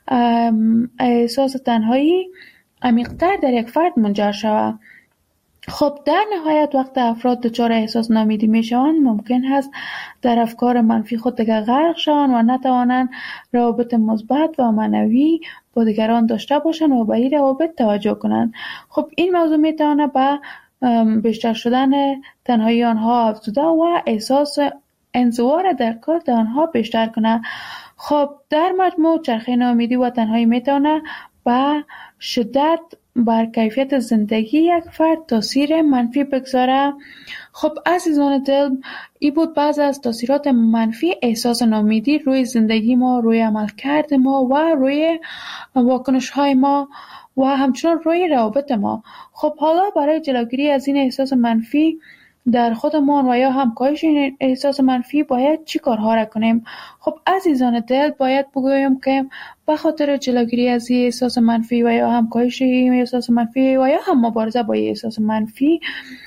احساس تنهایی عمیق‌تر در یک فرد منجر شود. خب در نهایت وقت افراد دچار احساس ناامیدی میشوند ممکن است در افکار منفی خود دیگر غرق شوند و نتوانند روابط مثبت و معنوی با دیگران داشته باشند و به این روابط توجه کنند. خب این موضوع میتونه به بیشتر شدن تنهایی آنها افزوده و احساس انزوا را در کل در آنها بیشتر کنه. خب در مجموع چرخه ناامیدی و تنهایی میتونه به شدت بر کیفیت زندگی یک فرد تاثیر منفی بگذاره. خب عزیزان دل، این بود بعض از تاثیرات منفی احساس ناامیدی روی زندگی ما، روی عملکرد ما و روی واکنش های ما و همچنان روی روابط ما. خب حالا برای جلوگیری از این احساس منفی در خودمان و یا هم کاهش این احساس منفی باید چی کارها را کنیم؟ خب عزیزان دل، باید بگویم که به خاطر جلوگیری از این احساس منفی و یا هم کاهش این احساس منفی و یا هم مبارزه با این احساس منفی،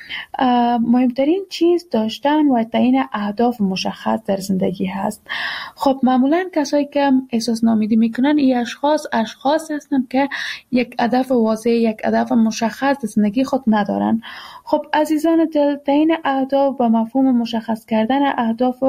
مهمترین چیز داشتن و تعیین اهداف مشخص در زندگی هست. خب معمولا کسایی که احساس ناامیدی میکنن این اشخاص هستن که یک هدف واضح، یک هدف مشخص در زندگی خود ندارن. خب عزیزان دل، تعیین اهداف و مفهوم مشخص کردن اهداف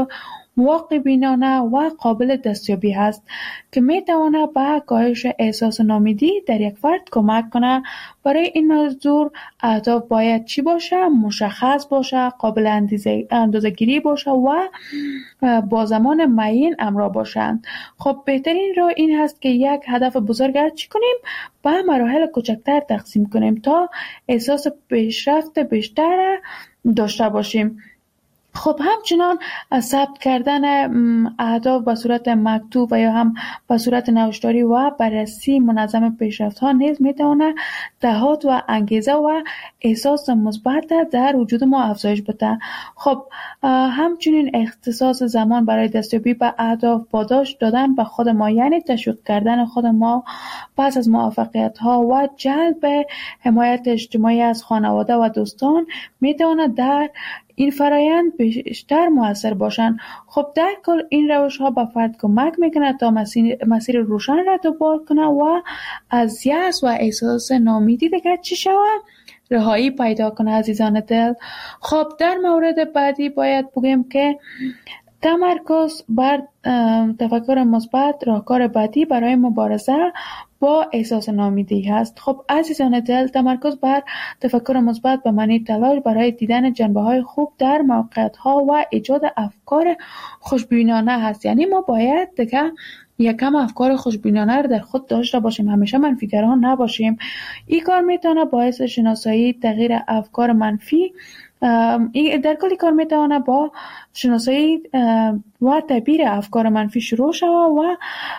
واقع بینانه و قابل دستیابی هست که می تواند به کاهش احساس ناامیدی در یک فرد کمک کنه. برای این منظور اهداف باید چی باشه؟ مشخص باشه، قابل اندازه‌گیری باشه و با زمان معین همراه باشند. خب بهترین راه این هست که یک هدف بزرگ چی کنیم؟ به مراحل کوچکتر تقسیم کنیم تا احساس پیشرفت بیشتر داشته باشیم. خب همچنان ثبت کردن اهداف به صورت مکتوب و یا هم به صورت نوشتاری و بررسی منظم پیشرفت‌ها نیز میتونه دهات و انگیزه و احساس مثبت در وجود ما افزایش بده. خب همچنین اختصاص زمان برای دستیابی به اهداف، پاداش دادن به خود ما، یعنی تشویق کردن خود ما پس از موفقیت‌ها و جلب حمایت اجتماعی از خانواده و دوستان میتونه در این فرایند بیشتر مؤثر باشند. خب در کل این روش ها به فرد کمک میکنه تا مسیر روشن را دنبال کنه و از یأس و احساس ناامیدی دیگر چی شود؟ رهایی پیدا کنه عزیزان دل. خب در مورد بعدی باید بگیم که تمرکز بر تفکر مثبت راهکار بعدی برای مبارزه با احساس ناامیدی هست. خب عزیزان دل، تمرکز بر تفکر مثبت به معنی تلاش برای دیدن جنبه‌های خوب در موقعیت‌ها و ایجاد افکار خوشبینانه هست. یعنی ما باید دیگه یکم افکار خوشبینانه رو در خود داشته باشیم، همیشه منفیگران نباشیم. این کار میتونه باعث شناسایی تغییر افکار منفی در کل کار میتونه با شناسایی و تعبیر افکار منفی شروع شود و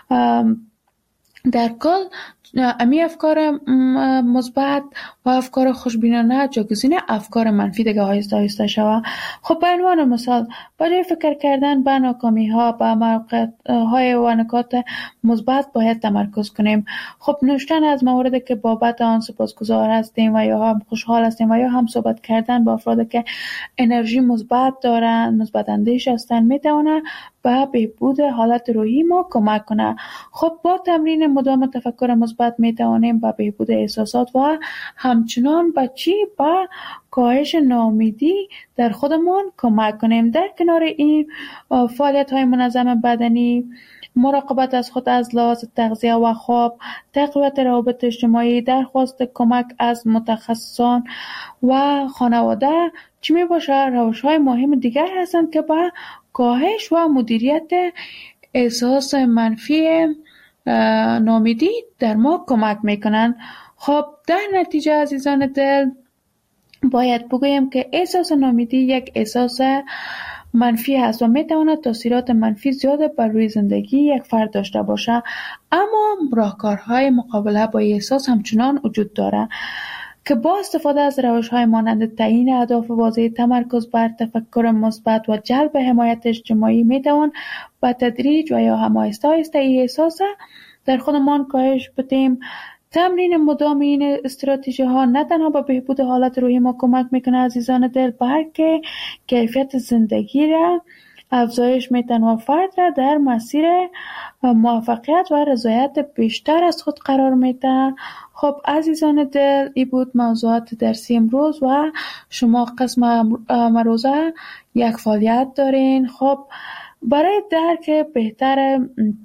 در کل امی افکار مثبت و افکار خوشبینانه جایگزین افکار منفی دیگه آهسته آهسته شود. خب به عنوان مثال برای فکر کردن به ناکامی ها به موقعیت های و نکات مثبت باید تمرکز کنیم. خب نوشتن از مواردی که بابت آن سپاسگزار هستیم و یا هم خوشحال هستیم و یا هم صحبت کردن با افرادی که انرژی مثبت دارن، مثبت اندیش هستن، میتونه به بهبود حالت روحی ما کمک کنه. خب با تمرین مدام تفکر مثبت میتوانیم به بهبود احساسات و همچنان به کاهش ناامیدی در خودمان کمک کنیم. در کنار این فعالیت های منظم بدنی، مراقبت از خود از لحاظ تغذیه و خواب، تقویت روابط اجتماعی، درخواست کمک از متخصصان و خانواده چی می باشه روش های مهم دیگر هستند که به کاهش و مدیریت احساس منفی ناامیدی در ما کمک میکنن. خب در نتیجه عزیزان دل باید بگویم که احساس ناامیدی یک احساس منفی هست و میتواند تاثیرات منفی زیاد بر روی زندگی یک فرد داشته باشه، اما راهکارهای مقابله با این احساس همچنان وجود داره که با استفاده از روش‌های مانند تعیین اهداف واضح، تمرکز بر تفکر مثبت و جلب حمایت اجتماعی میتوان با تدریج و یا هم آهسته آهسته این احساس در خودمان کاهش بدیم. تمرین مدام این استراتژی ها نه تنها به بهبود حالت روحی ما کمک میکنه عزیزان دل، بلکه کیفیت زندگی را افزایش میتن و فرد را در مسیر موفقیت و رضایت بیشتر از خود قرار میده. خب عزیزان دل، این بود موضوعات درسی امروز و شما قسم امروزه یک فعالیت دارین. خب برای درک بهتر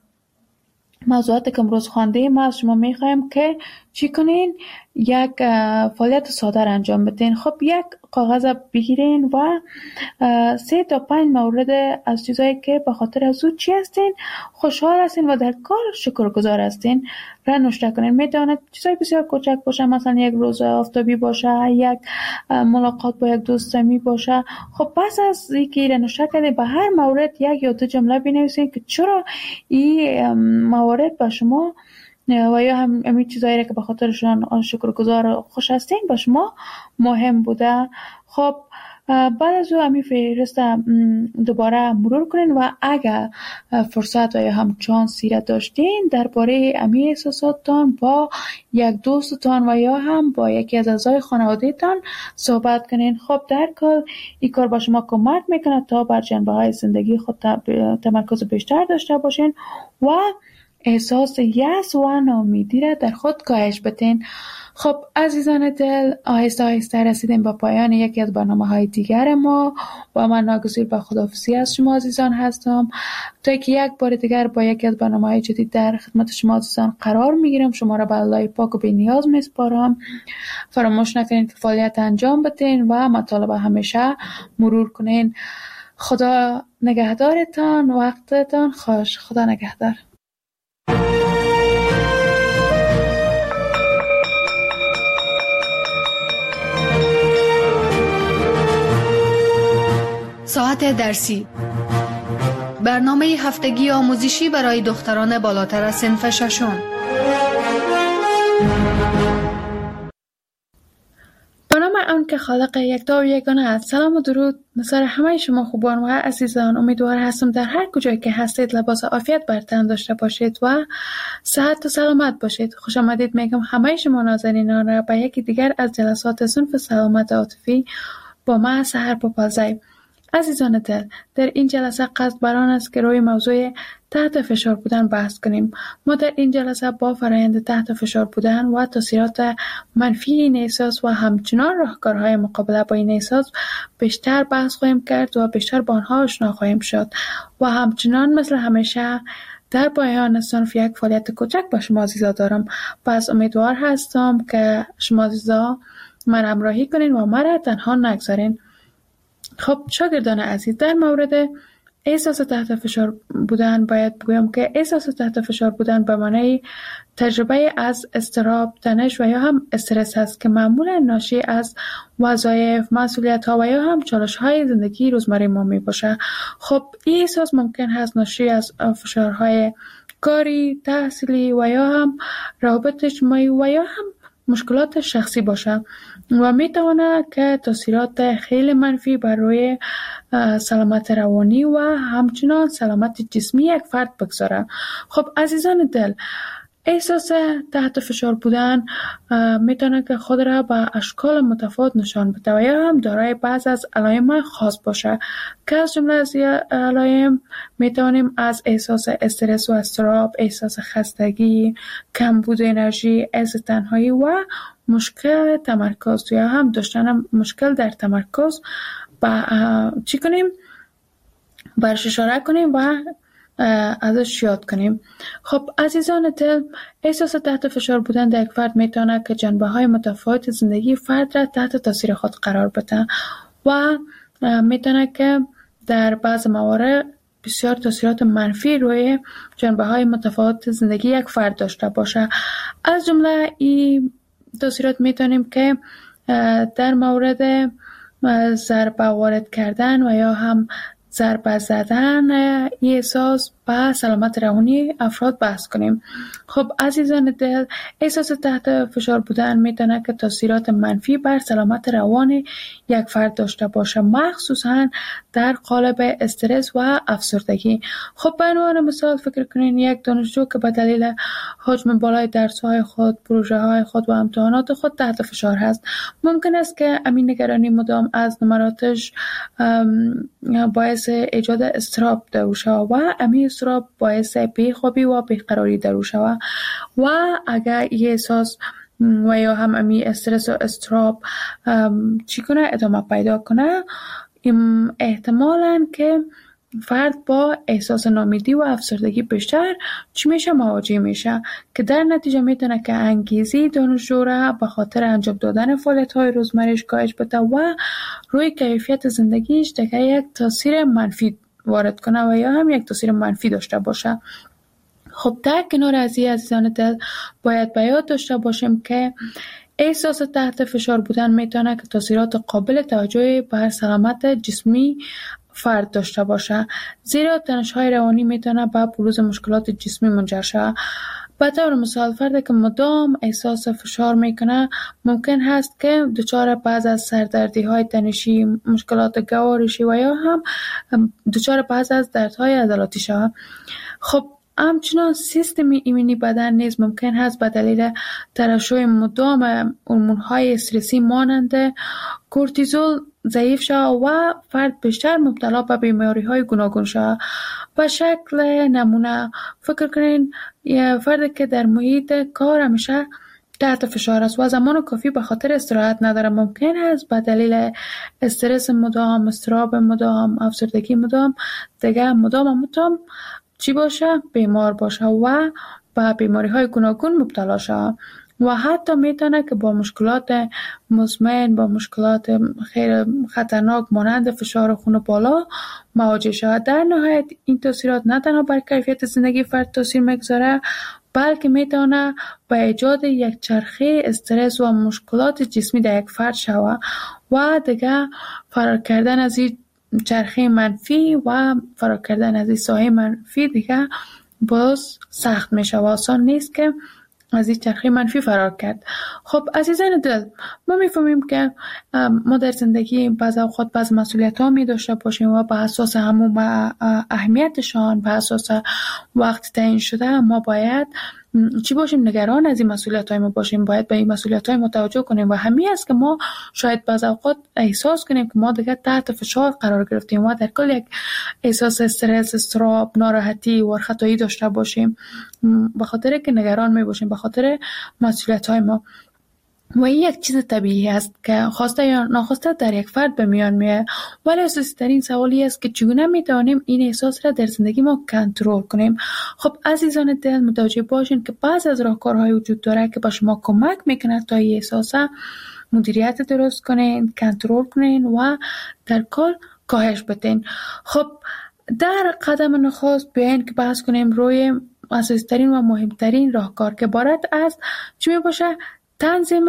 موضوعات که امروز خواندیم ما از شما میخوایم که چی کنین؟ یک فعالیت ساده را انجام بدین. خب یک کاغذ بگیرین و 3 تا 5 مورد از چیزایی که به خاطر از او چی هستین، خوشحال هستین و در کار شکرگزار هستین را نوشته کنین. میتواند چیزای بسیار کوچک باشه، مثلا یک روز آفتابی باشه، یک ملاقات با یک دوست صمیمی باشه. خب پس از اینکه را نوشته کردین به هر مورد یک یا 2 جمله بنویسین که چرا این موارد به شما و یا همین چیزایی که به خاطرشان شکرگزار خوش هستین به شما مهم بوده. خب بعد از او همین فهرست دوباره مرور کنین و اگر فرصت و یا هم چانسی را داشتین درباره همین احساساتتان با یک دوستتان و یا هم با یکی از اعضای خانواده‌تان صحبت کنین. خب در کل این کار با شما کمک میکنه تا بر جنبه‌های زندگی خود تمرکز بیشتر داشته باشین و احساس یأس و ناامیدی را در خود کاهش بدین. خب عزیزان دل، آهسته آهسته رسیدیم به پایان یکی از برنامه‌های دیگر ما و من ناگزیر به خداحافظی از شما عزیزان هستم تا که یک بار دیگر با یکی از برنامه‌های جدید در خدمت شما عزیزان قرار میگیرم. شما را به الله پاک و بی‌نیاز میسپارم. فراموش نکنید که فعالیت انجام بدین و مطالب همیشه مرور کنین. خدا نگهدارتان، وقتتان خوش. خدا نگهدار. ساعت درسی، برنامه هفتگی آموزشی برای دختران بالاتر از صنف ششم. به نام آن که خالق یکتا و یگانه است. سلام و درود نثار همه شما خوبان و عزیزان. امیدوار هستم در هر کجایی که هستید لباس عافیت بر تن داشته باشید و صحت و سلامت باشید. خوش آمدید میگم همه شما نازنینان را به یکی دیگر از جلسات صنف سلامت عاطفی با من سحر پاپالزی. عزیزان دل، در این جلسه قصد بر آن است که روی موضوع تحت فشار بودن بحث کنیم. ما در این جلسه با فرآیند تحت فشار بودن و تاثیرات منفی این احساس و همچنان راهکارهای مقابله با این احساس بیشتر بحث خواهیم کرد و بیشتر با آنها آشنا خواهیم شد و همچنان مثل همیشه در پایان صنف یک فعالیت کوچک با شما عزیزا دارم. پس امیدوار هستم که شما عزیزا من همراهی کنین و مرا تنها نگذارین. خب شاگردان عزیز، در مورد احساس تحت فشار بودن باید بگویم که احساس تحت فشار بودن به معنای تجربه از اضطراب، تنش و یا هم استرس است که معمولا ناشی از وظایف، مسئولیت‌ها و یا هم چالش‌های زندگی روزمره ما میباشه. خب این احساس ممکن هست ناشی از فشارهای کاری، تحصیلی و یا هم روابط اجتماعی و یا هم مشکلات شخصی باشه و میتونه که تاثیرات خیلی منفی بر روی سلامت روانی و همچنان سلامت جسمی یک فرد بگذاره. خب عزیزان دل، احساس تحت فشار بودن میتونه که خود را به اشکال متفاوت نشان بده و یا هم دارای بعض از علائم خاص باشه که از جمله از علائم میتونیم از احساس استرس و اضطراب، احساس خستگی، کمبود انرژی، حس تنهایی و مشکل تمرکز یا هم داشتن مشکل در تمرکز چی کنیم؟ برش اشاره کنیم و ازش یاد کنیم. خب عزیزان دل، احساس تحت فشار بودن در یک فرد میتونه که جنبه‌های متفاوت زندگی فرد را تحت تاثیر خود قرار بده و میتونه که در بعض موارد بسیار تاثیرات منفی روی جنبه‌های متفاوت زندگی یک فرد داشته باشه. از جمله این تاثیرات میتونیم که در مورد ضربه وارد کردن و یا هم ضربه زدن این احساس به سلامت روانی افراد بحث کنیم. خب عزیزان دل، احساس تحت فشار بودن میتونه که تاثیرات منفی بر سلامت روان یک فرد داشته باشه، مخصوصا در قالب استرس و افسردگی. خب به عنوان مثال فکر کنین یک دانشجو که به دلیل حجم بالای درس‌های خود، پروژه‌های خود و امتحانات خود تحت فشار هست. ممکن است که امین نگرانی مدام از نمراتش باعث ایجاد اضطراب در شود و امین اضطراب باعث بیخوابی و بیقراری در شود و اگر این احساس و یا هم امین استرس و اضطراب چی کنه ادامه پیدا کنه، احتمالاً که فرد با احساس ناامیدی و افسردگی بیشتر چی میشه مواجه میشه که در نتیجه میتونه که انگیزه دانشجو را به خاطر انجام دادن فعالیت‌های روزمره‌اش کاهش بده و روی کیفیت زندگیش دیگه یک تاثیر منفی وارد کنه و یا هم یک تاثیر منفی داشته باشه. خب در کنار از این عزیزان دل باید به یاد داشته باشیم که احساس تحت فشار بودن میتونه که تاثیرات قابل توجهی بر سلامت جسمی فرد داشته باشه، زیرا تنش‌های روانی میتونه به بروز مشکلات جسمی منجر شه. به طور مثال فردی که مدام احساس فشار میکنه ممکن هست که دچار بعض از سردردی‌های تنشی، مشکلات گوارشی و یا هم دچار بعض از دردهای عضلاتی شود. خب همچنان سیستم ایمنی بدن نیز ممکن هست به دلیل ترشح مدام هورمون‌های استرسی مانند کورتیزول ضعیف شود و فرد بیشتر مبتلا به بیماری‌های گوناگون شود. به شکل نمونه فکر کنین یه فردی که در محیط کار همیشه تحت فشار است و زمان کافی به خاطر استراحت نداره، ممکن است به دلیل استرس مدام، اضطراب مدام، افسردگی مدام دیگه مدام چی باشه؟ بیمار باشه و به بیماری‌های گوناگون مبتلا شود و حتی میتونه که با مشکلات مزمن، با مشکلات خیلی خطرناک مانند فشار خون بالا مواجه شود. در نهایت این تاثیرات نه تنها بر کیفیت زندگی فرد تاثیر میگذاره، بلکه میتونه به ایجاد یک چرخه استرس و مشکلات جسمی در یک فرد شود و دیگه فرار کردن از این چرخه منفی و فرار کردن از این سایه منفی دیگه باز سخت میشه و آسان نیست که از این چرخه منفی فرار کرد. خب عزیزان دل، ما میفهمیم که ما در زندگی بعض اوقات بعض مسئولیت ها می داشته باشیم و به اساس همون اهمیتشان، به اساس وقت تعیین شده ما باید چی باشیم؟ نگران از این مسئولیت های ما باشیم، باید به این مسئولیت های ما توجه کنیم و همین است که ما شاید بعض اوقات احساس کنیم که ما دیگه تحت فشار قرار گرفتیم و در کل یک احساس استرس، اضطراب، ناراحتی و خطایی داشته باشیم به خاطر که نگران می باشیم به خاطر مسئولیت های ما. و این یک چیز طبیعی است که خواسته یا ناخواسته در یک فرد به میان میاد، ولی اساسی ترین سوالی است که چگونه میتوانیم این احساس را در زندگی ما کنترل کنیم. خب عزیزان دل، متوجه باشین که بعض از راهکارهای وجود داره که به شما کمک میکنه تا این احساس مدیریت درست کنین، کنترل کنین و در کل کاهش بدین. خب در قدم نخست بیاین که بحث کنیم روی اساسی ترین و مهمترین راهکار که عبارت از چی میباشه؟ تنظیم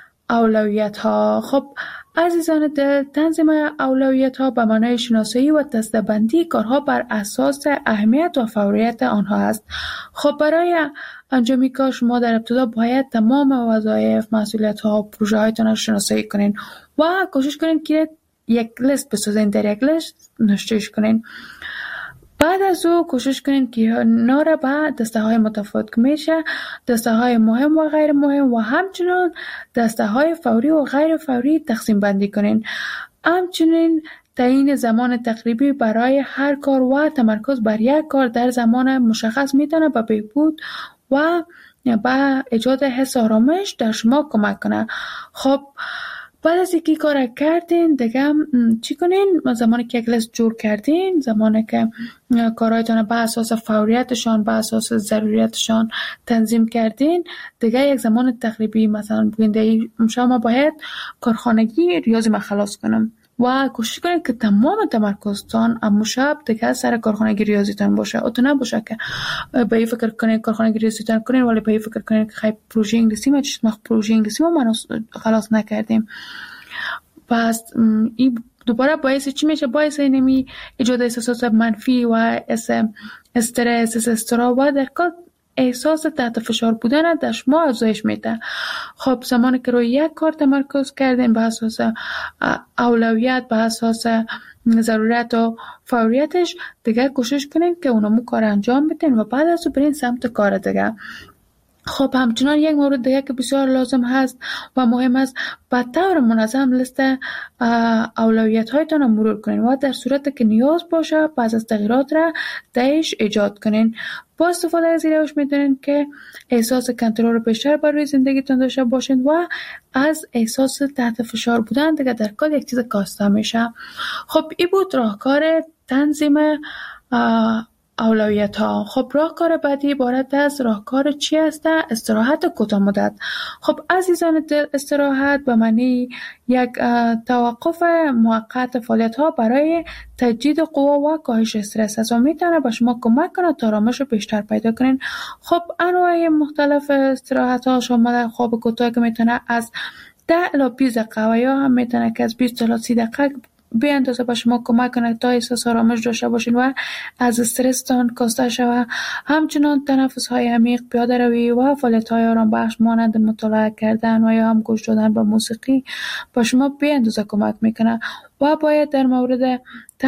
اولویت ها. خب عزیزان دل، تنظیم اولویت ها به معنای شناسایی و دسته‌بندی کارها بر اساس اهمیت و فوریت آنها است. خب برای انجام کار شما در ابتدا باید تمام وظایف، مسئولیت ها و پروژه هایتان را شناسایی کنین و کوشش کنین که یک لیست بسازین، در یک لیست نوشتهش کنین. بعد از او کوشش کنین که ناره به دسته های متفاوت که میشه دسته های مهم و غیر مهم و همچنین دسته های فوری و غیر فوری تقسیم بندی کنین. همچنین تعیین زمان تقریبی برای هر کار و تمرکز بر یک کار در زمان مشخص میتونه به بهبود و به ایجاد حس آرامش در شما کمک کنه. خب بعد از اینکه کار کردین دیگه چی کنین؟ زمانی که یک لیست جور کردین، زمانی که کارهایتان به اساس فوریتشان، به اساس ضروریتشان تنظیم کردین، دیگه یک زمان تقریبی مثلا بگین شما باید کارخانگی ریاضی ما خلاص کنم و کوشش کنید که تمام تمرکزتان اما شب دیگه سر کارخانگی ریاضیتان باشه. او تو نباشه که به این فکر کنید کارخانگی ریاضیتان کنید ولی به این فکر کنید که خیلی پروژه انگلیسی ما پروژه انگلیسی ما خلاص نکردیم. پس این دوباره باعث چی میشه؟ باعث اینمی ایجاد احساسات منفی و استرس، اضطراب و در کل احساس تحت فشار بودن در شما افزایش میده. خب زمانی که روی یک کار تمرکز کردین به اساس اولویت، به اساس ضرورت و فوریتش، دیگه کوشش کنین که اونمو کار انجام بدین و بعد از اون برین سمت کار دیگه. خب همچنان یک مورد دیگه که بسیار لازم هست و مهم است، به طور منظم لیست اولویت هایتان را مرور کنین و در صورتی که نیاز باشه بعض از تغییرات را درش ایجاد کنین. با استفاده از این روش میتونین که احساس کنترل بیشتر بر روی زندگیتون داشته باشین و از احساس تحت فشار بودن دیگه در کل یک چیز کاسته میشه. خب این بود راهکار تنظیم اولویت ها. خب راهکار بعدی عبارت از راهکار چی است؟ استراحت کوتاه مدت. خب عزیزان دل، استراحت به معنی یک توقف موقت فعالیت ها برای تجدید قوا و کاهش استرس است و میتونه به شما کمک کنه تا آرامش بیشتر پیدا کنین. خب انواع مختلف استراحت ها شامل خواب کوتاه که میتونه از 10 الی 20 دقیقه و یا هم میتونه که از 20 تا 30 دقیقه به اندازه به شما کمک کنه تا احساس آرامش داشته باشین و از استرستان کاسته شوه. همچنان تنفس های عمیق، پیاده روی و فعالیت های آرام بخش مانند مطالعه کردن و یا هم گوش دادن به موسیقی به شما به اندازه کمک میکنه و باید در مورد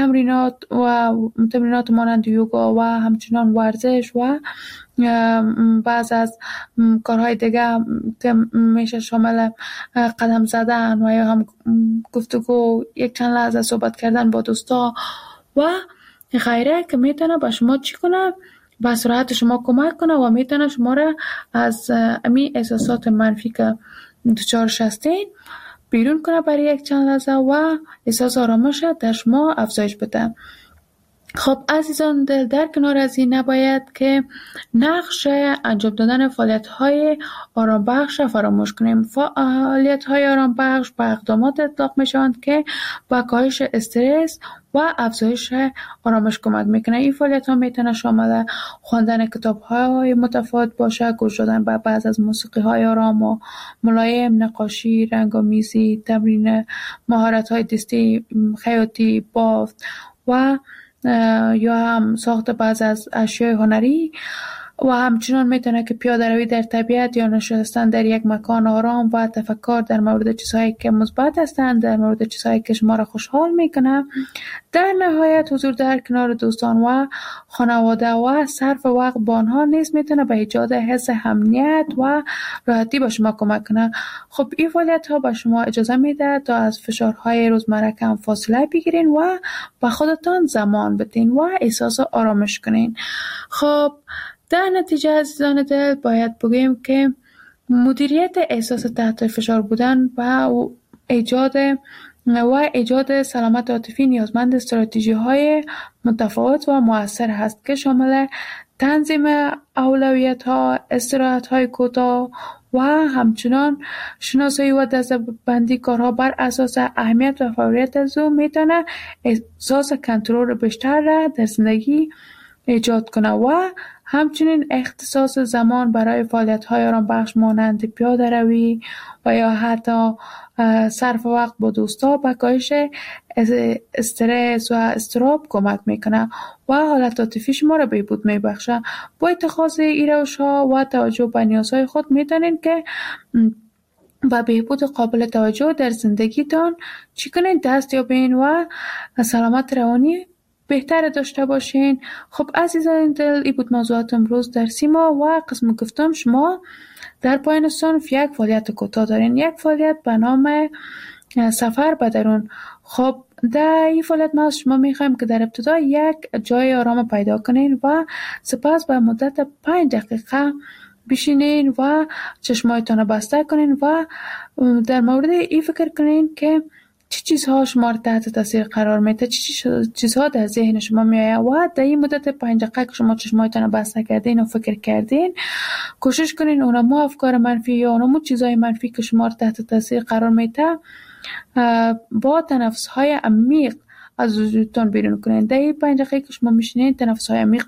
تمرینات مانند یوگا و همچنان ورزش و بعض از کارهای دیگه که میشه شامل قدم زدن و یا هم گفتگو، یک چند لحظه صحبت کردن با دوستا و غیره که میتونه به شما چی کنه؟ به سرعت شما کمک کنه و میتونه شما را از امی احساسات منفی که دچارش هستین بیرون کنه برای یک چند لحظه و احساس آرامش در شما افزایش بده. خب عزیزان دل، در کنار از این نباید که نقش انجام دادن فعالیت‌های آرامبخش فراموش کنیم. فعالیت‌های آرامبخش به اقدامات اطلاق میشوند که به کاهش استرس و افزایش آرامش کمک میکنه. این فعالیت‌ها میتونه شامل خواندن کتاب‌های متفاوت باشه، گوش دادن به بعض از موسیقی‌های آرام و ملایم، نقاشی، رنگ‌آمیزی، تمرین مهارت‌های دستی، خیاطی، بافت و یا هم ساخت بعض از اشیاء هنری و همچنان میتونه که پیاده روی در طبیعت یا نشستن در یک مکان آرام و تفکر در مورد چیزهایی که مثبت هستند، در مورد چیزهایی که شما را خوشحال میکنه. در نهایت حضور در کنار دوستان و خانواده و صرف وقت با آنها نیز میتونه به ایجاد حس امنیت و راحتی به شما کمک کنه. خب این فعالیت ها به شما اجازه میده تا از فشارهای روزمره کم فاصله بگیرین و به خودتان زمان بدین و احساس آرامش کنین. خب در نتیجه عزیزان دل باید بگویم که مدیریت احساس تحت فشار بودن و ایجاد سلامت عاطفی نیازمند استراتژی‌های متفاوت و مؤثر هست که شامل تنظیم اولویت‌ها، استراحت‌های کوتاه و همچنان شناسایی و دسته‌بندی کارها بر اساس اهمیت و فوریت از او میتونه احساس کنترل بیشتر را در زندگی ایجاد کنه و همچنین اختصاص زمان برای فعالیت‌های آرامبخش مانند پیاده روی و یا حتی صرف وقت با دوستا به کاهش استرس و اضطراب کمک میکنه و حالت عاطفی شما را بهبود میبخشه. با اتخاذ این روش‌ها و توجه به نیازهای خود میتونین که با بهبود قابل توجه در زندگیتان چی کنین؟ دست یابین و سلامت روانی بهتر داشته باشین. خب عزیزان دل، این بود موضوعات امروز در سیما و قسم گفتم شما در پایان صنف یک فعالیت کوتاه دارین، یک فعالیت به نام سفر به درون. خب در این فعالیت ما از شما میخوایم که در ابتدا یک جای آرام پیدا کنین و سپس به مدت 5 دقیقه بشینین و چشمایتان بسته کنین و در مورد این فکر کنین که چه چیزها شما را تحت تاثیر قرار میده، چه چیزها در ذهن شما میآید و در این مدت 5 دقیقه که شما چشمایتان بسته کردین و فکر کردین، کوشش کنین اونمو افکار منفی یا اونمو چیزهای منفی که شما را تحت تاثیر قرار میده با تنفس‌های عمیق از وجودتان بیرون کنین. در این 5 دقیقه که شما میشینین نفس‌های عمیق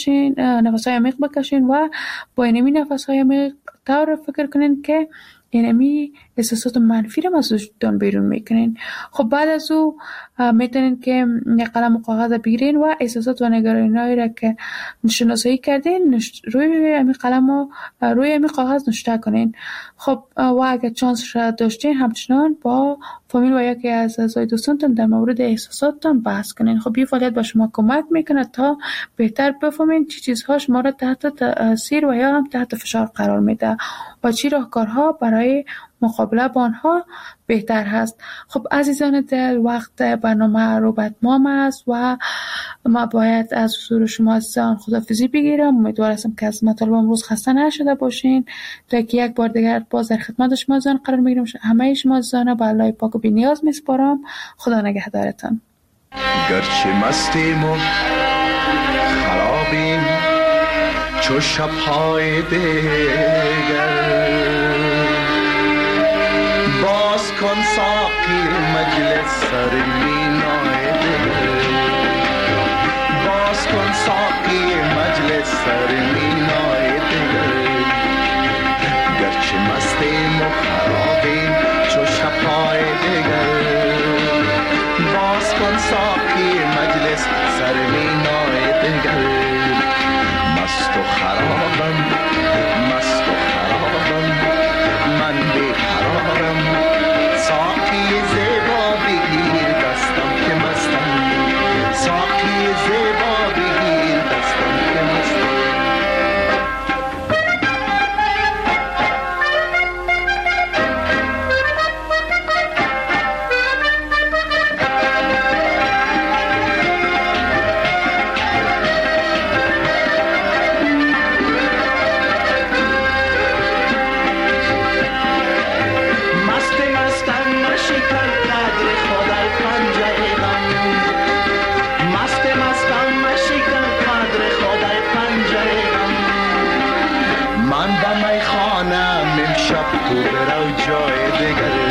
بکشین و با این نفس‌های عمیق طور فکر کنین که اینمی احساسات منفی رو از وجودتان بیرون میکنین. خب بعد از او میتونین که یک قلم و کاغذ بگیرین و احساسات و نگرانی‌هایی را که شناسایی کردین روی همین قلم و روی همین کاغذ نوشته کنین. خب و اگر چانس را داشتین همچنان با فامیل و یکی از اعضای دوستانتون در مورد احساساتتان بحث کنین. خب این فعالیت به شما کمک میکنه تا بهتر بفهمین چه چیزها شما را تحت تاثیر و یا هم تحت فشار قرار میده و چی راهکارها برای مقابله با آنها بهتر هست. خب عزیزان دل، وقت برنامه رو به اتمام است و ما باید از حضور شما عزیزان خداحافظی بگیرم. امیدوار هستم که از مطالب امروز خسته نشده باشین تا که یک بار دیگر باز در خدمت شما عزیزان قرار میگیرم. همه شما عزیزان به الله پاک و بی‌نیاز میسپارم. خدا نگهدارتان. گرچه مستیم و خرابیم چو شب‌های دیگر، باز کن ساقی مجلس سر مینای دل، باز کن ساقی مجلس سر مینای دل. گرچه مستیم و خرابیم چو شب‌های دیگر، باز کن ساقی مجلس سر مینای دل. مست و خرابم، مست و خرابم، من بیقرارم، ساقی زیبا بگیر دستم تو برو جای دیگر